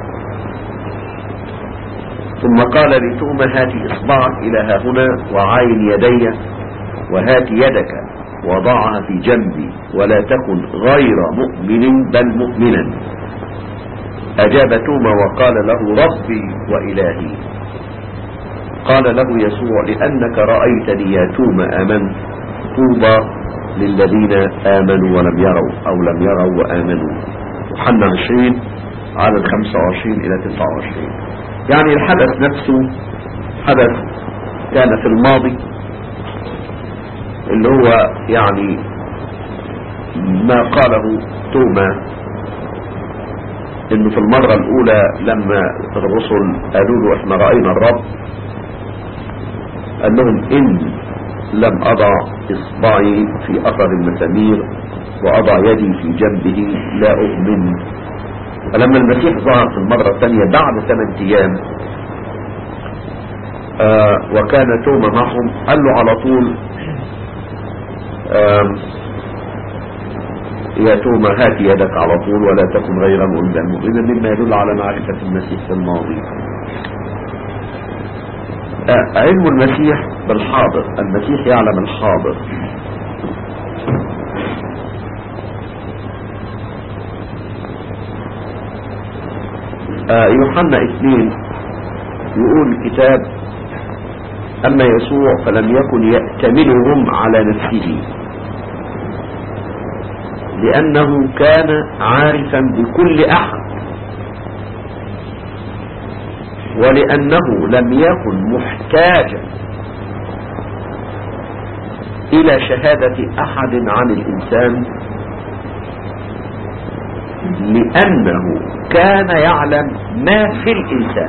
ثم قال لتوما هات إصبعك إلى ها هنا وعاين يدي وهات يدك وضعها في جنبي ولا تكن غير مؤمن بل مؤمنا. أجاب توما وقال له ربي وإلهي. قال له يسوع لأنك رأيتني يا توما آمنت، طوبى للذين آمنوا ولم يروا أو لم يروا وآمنوا. يوحنا 20 عدد 25 إلى 29. يعني الحدث نفسه حدث كان في الماضي اللي هو يعني ما قاله توما انه في المرة الاولى لما الرسل قالوا له احنا رأينا الرب قال لهم ان لم اضع اصبعي في اثر المسامير واضع يدي في جنبه لا اؤمن. فلما المسيح ظهر في المرة الثانية بعد 8 ايام وكان توما معهم قال له على طول يا توما هات يدك على طول ولا تكن غير مؤمنا، مما يدل على معرفة المسيح في الماضي. علم المسيح بالحاضر. المسيح يعلم الحاضر يوحنا 2 يقول الكتاب: أما يسوع فلم يكن يأتمنهم على نفسه، لأنه كان عارفا بكل أحد، ولأنه لم يكن محتاجا إلى شهادة أحد عن الإنسان، لأنه كان يعلم ما في الإنسان.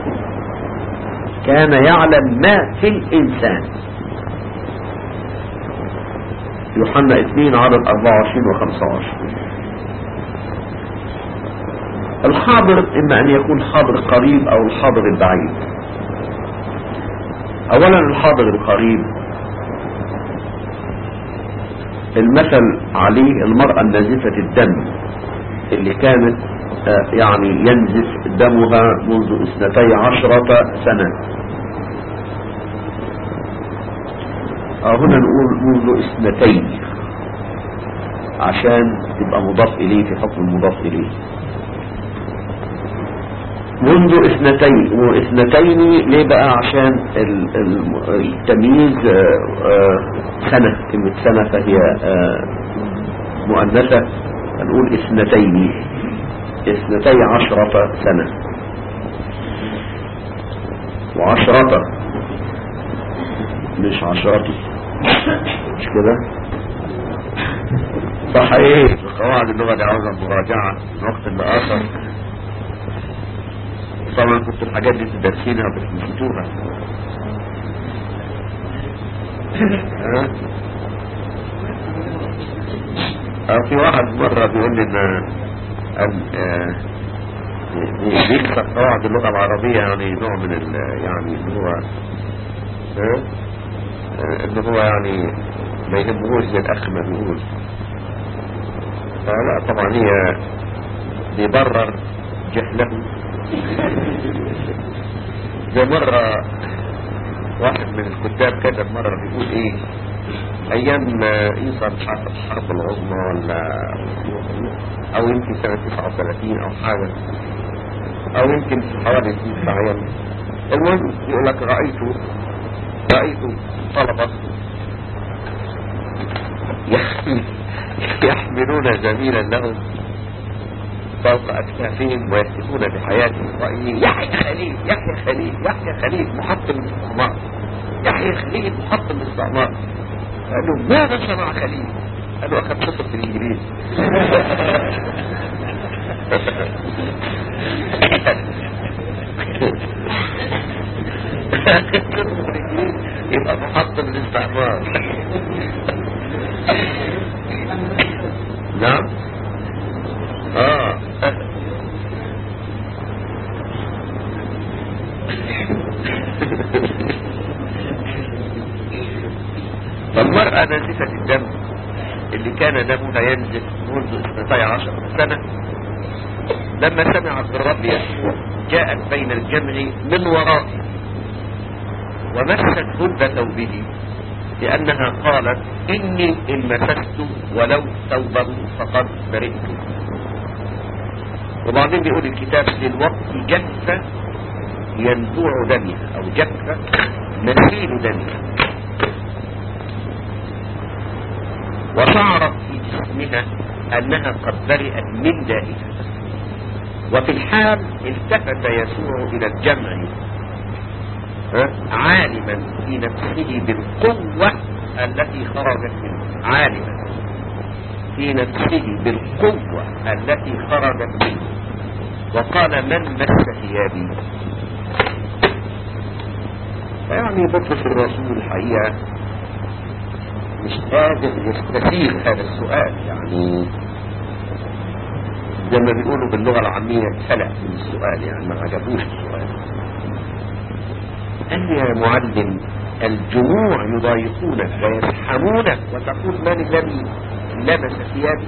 كان يعلم ما في الإنسان. يوحنا 2 عدد 24 و 25. الحاضر إما أن يكون حاضر قريب أو الحاضر البعيد. أولا الحاضر القريب المثل عليه المرأة النازفة الدم اللي كانت يعني ينزف دمها منذ 12 سنة. هنا نقول منذ 2 عشان تبقى مضاف إليه في حكم المضاف إليه. منذ 2 ليه بقى؟ عشان التمييز سنة، كلمة سنة فهي مؤنثة، هنقول 12 سنة. و10 مش 10 مش كده صحيح. قواعد اللغة دي عاوزة مراجعة من وقت لآخر. طبعا كنت الحاجات دي تدرسينها بس نسيتوها. في واحد مرة بيقول لي ان بيكسر قواعد اللغة العربية، يعني نوع من يعني اللي هو ان هو يعني ما يهمهوش زي الاخ ما بيقول. فلا طبعا هي بيبرر جهله. زي مرة واحد من الكتاب كتب مرة بيقول ايه، ايام عيسى مش عارف الحرب العظمى ولا او يمكن سنة 39 او حاجة، او يمكن في حوالي 9 ايام. المهم يقول لك رأيت طلبة يحملون زميلا لهم فوق أكتافهم ويسكتون بحياتهم قائلين: يحيى خليل يحيى خليل يحيى خليل محطم الاستعمار، يحيى خليل محطم الاستعمار. قالوا: ماذا صنع خليل؟ قالوا: أخذ قصة في الإنجليز. يبقى محطم الاستعمار. نعم. فالمرأة نازفة الدم اللي كان دمها ينزف منذ 12 سنة لما سمعت بالرب يسوع جاءت بين الجمع من ورائه ومست هد ثوبه، لأنها قالت: إني إن مسست ولو ثوبه فقد برئت. وبعدين بيقول الكتاب: للوقت جف ينبوع دمها، أو جف نسيل دمها، وشعرت في جسمها أنها قد برئت من دائها. وفي الحال التفت يسوع إلى الجمع عالما في نفسه بالقوة التي خرجت منه، عالما في نفسه بالقوة التي خرجت منه، وقال: من مس ثيابي؟ فيعني بطرس الرسول الحقيقة مش قادر يستثير هذا السؤال، يعني زي ما بيقولوا باللغة العامية اتفلق من السؤال، يعني ما عجبوش السؤال. قال: يا معلم، الجموع يضايقونك ويزحمونك وتقول: من الذي لمس ثيابي؟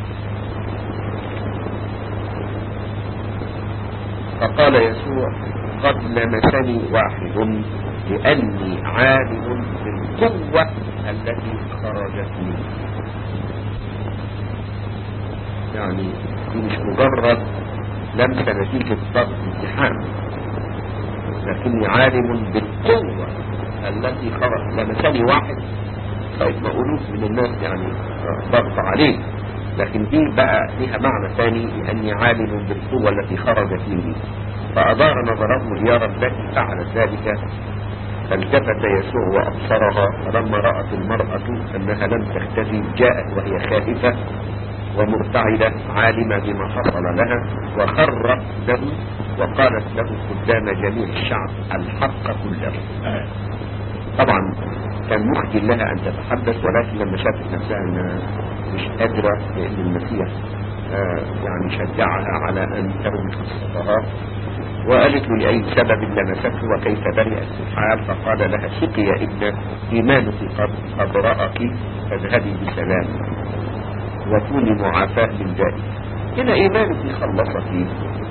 فقال يسوع: قد لمسني واحد، لأني عالم بالقوة التي خرجت مني. يعني دي مش مجرد لمس نتيجة ضغط امتحان، لكني عالم بالقوة التي خرج. لمسني واحد طيب ما ألوف من الناس يعني ضغط عليه، لكن دي بقى لها معنى ثاني، لأني عالم بالقوة التي خرجت مني. فأدار نظره ليرى التي فعلت ذلك، فالتفت يسوع وأبصرها، فلما رأت المرأة أنها لم تختفي جاءت وهي خائفة ومرتعدة عالمة بما حصل لها، وخرت له وقالت له قدام جميع الشعب الحق كله. طبعا كان مخجل لها أن تتحدث، ولكن لما شافت نفسها أنها مش قادرة، لأن المسيح يعني شجعها على أن تروي قصتها، وقالت له لأي سبب لمسته وكيف برئت الحال، فقال لها ثقي يا ابنة إيمانك قد رأك، فاذهبي بسلام وكوني معافاة من ذلك. هنا إيمانك خلصك،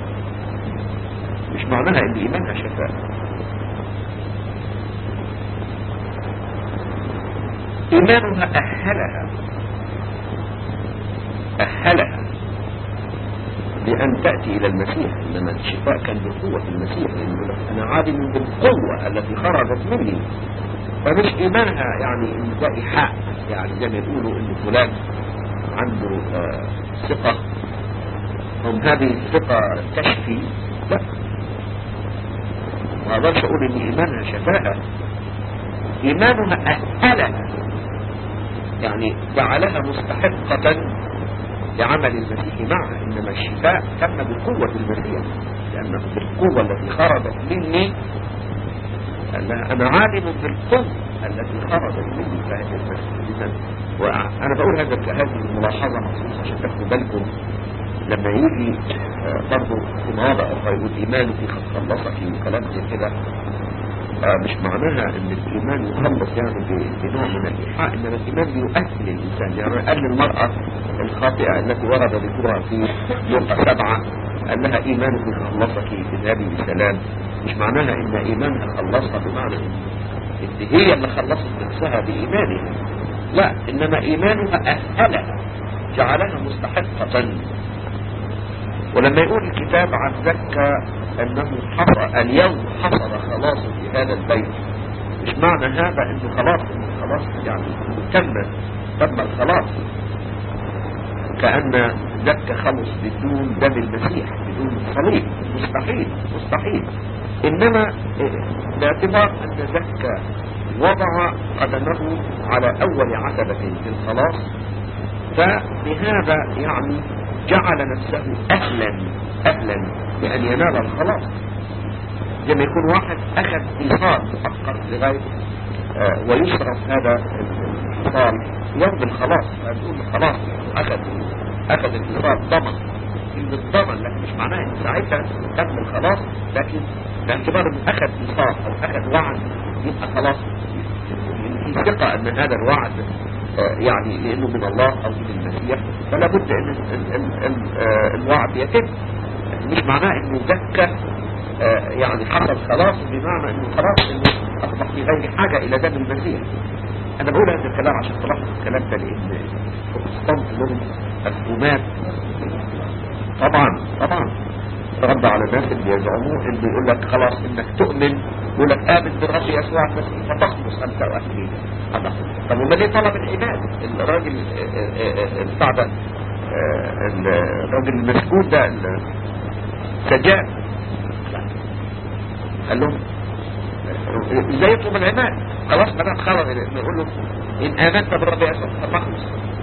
مش معناها ان إيمانها شفاء. إيمانها أهلها لأن تأتي إلى المسيح، إنما الشفاء كان بقوة المسيح، لأنه أنا عالم بالقوة التي خرجت مني. فمش إيمانها يعني إن ده إيحاء، يعني زي ما يقولوا إن فلان عنده ثقة هم هذه الثقة تشفي، لا، ما أقدرش أقول إن إيمانها شفاء. إيمانها أهلها يعني جعلها مستحقة لعمل المسيح معها، إنما الشفاء تم بقوة المسيح، لأنه بالقوة التي خرجت مني، أنا عالم بالقوة التي خرجت مني. وأنا بقول هذه الملاحظة مخصوصة عشان تاخدوا بالكم لما يجي برضه في مواضع أخرى يقول إيمانك قد خلصك وكلام زي كده، مش معناها ان الايمان يخلص يعني بنوع من الايحاء، انما الايمان يؤهل الانسان. يعني قال للمرأة الخاطئة التي ورد ذكرها في لوقا 7 قال لها ايمانك خلصك اذهبي بسلام، مش معناها ان ايمانها خلصها بمعنى ان هي اللي خلصت نفسها بايمانها، لا، انما ايمانها اهلها جعلها مستحقة. ولما يقول الكتاب عن زكا انه اليوم حصل خلاصه في هذا البيت، مش معنى هذا انه خلاص يعني تم الخلاص، كأن زكا خلص بدون دم المسيح، بدون الصليب، مستحيل. انما باعتبار ان زكا وضع قدمه على اول عتبة في الخلاص، فبهذا يعني جعل نفسه أهلا لأن ينال الخلاص. لما يكون واحد أخذ إيصال مؤقت لغاية ويصرف هذا الإيصال يوم الخلاص، فنقول خلاص أخذ الإيصال ضمن، كلمة ضمن، لكن مش معناه إن ساعتها تم الخلاص، لكن باعتبار إنه أخذ إيصال أو أخذ وعد يبقى خلاص في ثقة أن هذا الوعد يعني لأنه من الله أو من المسيح، فلا بد أن الوعد يتم. مش معناه أنه زكى يعني حصل خلاص بمعنى أنه خلاص أنه أصبح في غير حاجة إلى دم المسيح. أنا بقول هذا الكلام عشان تلاحظ الكلام ده، لأن البروتستانت لهم مفهومات طبعا رد على الناس اللي يزعموا اللي يقول لك خلاص انك تؤمن، يقول لك آمن بالرب يسوع المسيح فتخلص انت واهلك. طب وما ليه طلب العباد؟ الراجل بتاع ده الراجل المسجون ده سجاد قال لهم ازاي يطلب العباد؟ خلاص بدأ خلاص يقول له ان امنت بالرب يسوع فتخلص،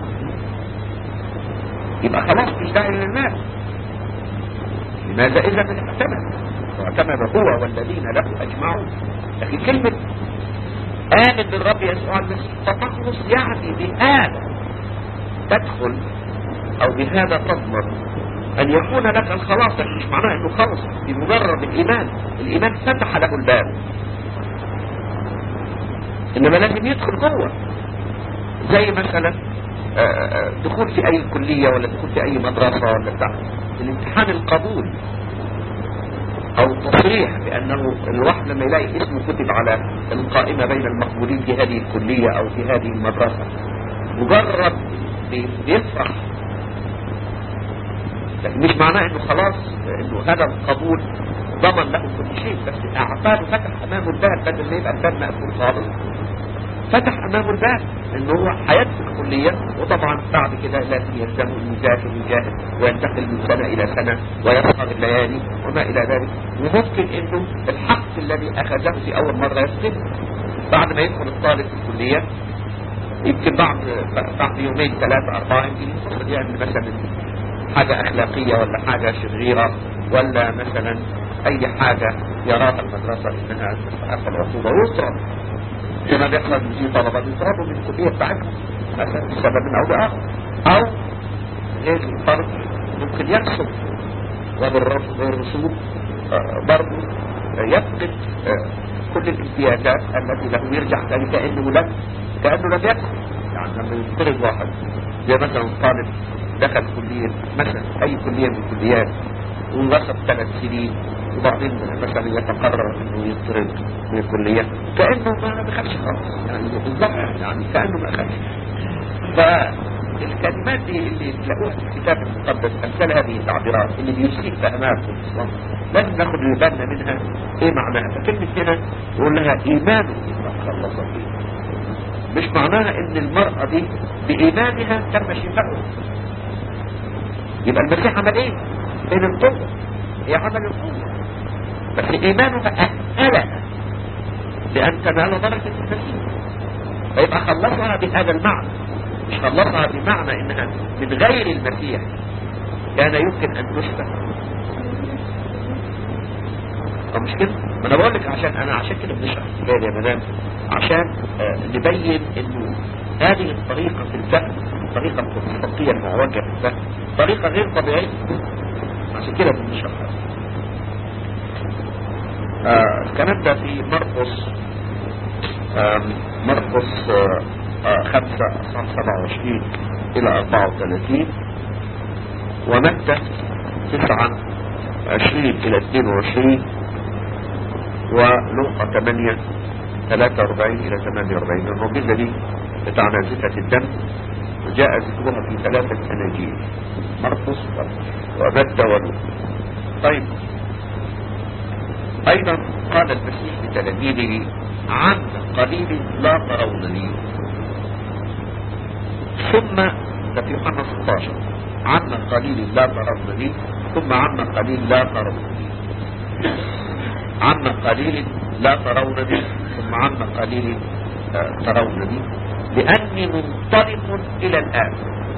يبقى خلاص مش داعي للمال. لماذا إذا من اعتمد هو والذين له أجمعون؟ لكن كلمة آمن بالرب يسوع المسيح فتخلص يعني بهذا تدخل أو بهذا تضمن أن يكون لك الخلاص. مش معناه أنه خلص بمجرد الإيمان فتح له الباب، إنما لازم يدخل جوه، زي مثلا دخول في أي كلية ولا دخول في أي مدرسة ولا بتاع الامتحان القبول او التصريح بانه الواحد لما يلاقي اسمه كتب على القائمة بين المقبولين في هذه الكلية او في هذه المدرسة، مجرد بيفرح لكن مش معناه انه خلاص انه هذا القبول ضمن له كل شيء، بس اعطاه فتح امامه الباب بدل ما يبقى الباب مقفول خالص، فتح امامه الباب انه هو هيدخل الكليه، وطبعا بعد كده لازم يلزمه انه يذاكر ويجاهد وينتقل من سنه الى سنه ويسهر الليالي وما الى ذلك، وممكن انه الحق الذي اخذه في اول مره يفقد بعد ما يدخل الطالب في الكليه، يمكن بعد يومين ثلاثه اربعه يمكن يقصد يعني مثلا حاجه اخلاقيه ولا حاجه شريره ولا مثلا اي حاجه يراها المدرسه انها تستحق العقوبه ويصرف كما بيحصل في طلبة يصرفوا من الكلية بتاعتهم مثلا بسبب من أو بآخر، أو غير الفرد ممكن يقصد وبالرسوم برضه يفقد كل الامتيازات التي له، يرجع ثاني كأنه لم يقصد. يعني لما يفترض واحد زي مثلا طالب دخل كلية مثلا أي كلية من الكليات ورسب 3 سنين وبعدين مثلا يتقرر انه يطرد من الكلية كأنه ما دخلش خالص، يعني بالضبط يعني كأنه ما دخلش. فالكلمات دي اللي تلاقوها في الكتاب المقدس امثال هذه التعبيرات اللي بيسيء فهمها في الاسلام لازم ناخد بالنا منها ايه معناها. فكلمة هنا يقول لها ايمان خلص فيه، مش معناها ان المرأة دي بايمانها تم شفاؤها. يبقى المسيح عمل ايه؟ بين القوة هي عمل القوة، بس إيمانها أهلها لأن تنال درجة المسيح، فيبقى خلصها بهذا المعنى، مش خلصها بمعنى إنها من غير المسيح كان يمكن أن تشفى. مش كده؟ ما أنا بقول لك عشان كده بنشرح الكتاب يا مدام، عشان نبين إنه هذه الطريقة في الفهم، الطريقة البروتستانتية المعوجة في الفهم طريقة غير طبيعية، عشان كده بنشرح الكلام ده في مرقس 5:27 إلى 34 ومتى 29 إلى 22 ولوقا 8:43 إلى 48. المعجزة دي بتاع نازفة الدم وجاء ذكرها في 3 أناجيل، مرقس ومتى ولوقا. طيب أيضا قال المسيح لتلاميذه عن قليل لا ترونني، ثم ده في يوحنا 16 عن قليل لا ترونني ثم عن قليل لا ترونني، عن قليل لا ترونني ثم عن قليل ترونني لأني منطلق إلى الآن.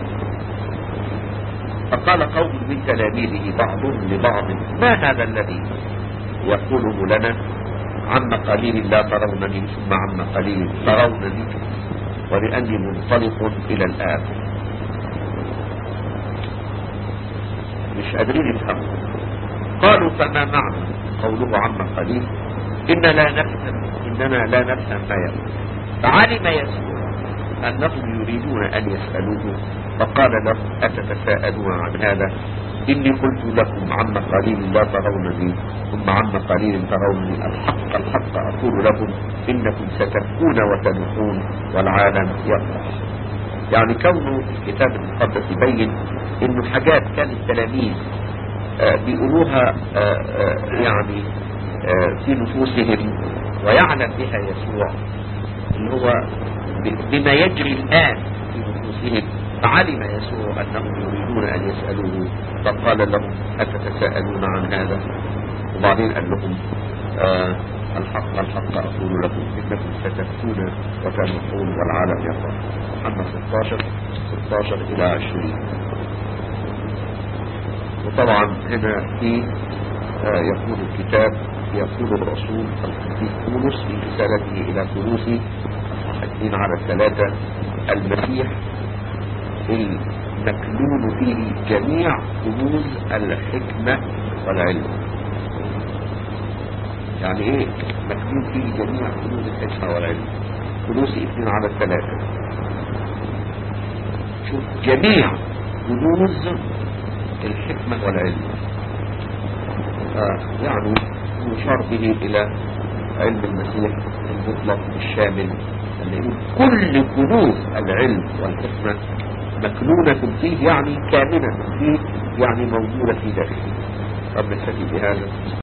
فقال قوم من تلاميذه بعضهم لبعض ما هذا الذي يقوله لنا عما قليل لا ترونني ثم عما قليل ترونني ولأني منطلق إلى الآب؟ مش قادرين يفهموا. قالوا فما معنى قوله عما قليل؟ إننا لا نفهم ما يقول. فعلم يسوع أنهم يريدون أن يسألوه فقال لهم أتتساءلون عن هذا؟ إني قلت لكم عما قليل لا ترونني ثم عما قليل ترونني. الحق الحق أقول لكم إنكم ستبكون وتنوحون والعالم يفرح. يعني كونه الكتاب المقدس يبين إنه حاجات كان التلاميذ بيقولوها يعني في نفوسهم ويعلم بها يسوع اللي هو بما يجري الآن في نفوسهم، فعلم يسوع أنهم يريدون أن يسألوه فقال لهم أتتساءلون عن هذا؟ وبعدين قال لهم الحق الحق أقول لكم إنكم ستبكون وتنوحون والعالم يفرح. يوحنا 16 إلى 20. وطبعا هنا في يقول الكتاب يقول الرسول القديس بولس في رسالته إلى كولوسي 2:3 المسيح المكنون فيه جميع كنوز الحكمة والعلم. يعني ايه مكنون فيه جميع كنوز الحكمة والعلم؟ كولوسي 2:3. شوف جميع كنوز الحكمة والعلم، يعني يشار به إلى علم المسيح المطلق الشامل اللي يقول كل كنوز العلم والحكمة مكنونة فيه يعني كامنة فيه، يعني موجودة في داخله. رب نكتفي بهذا.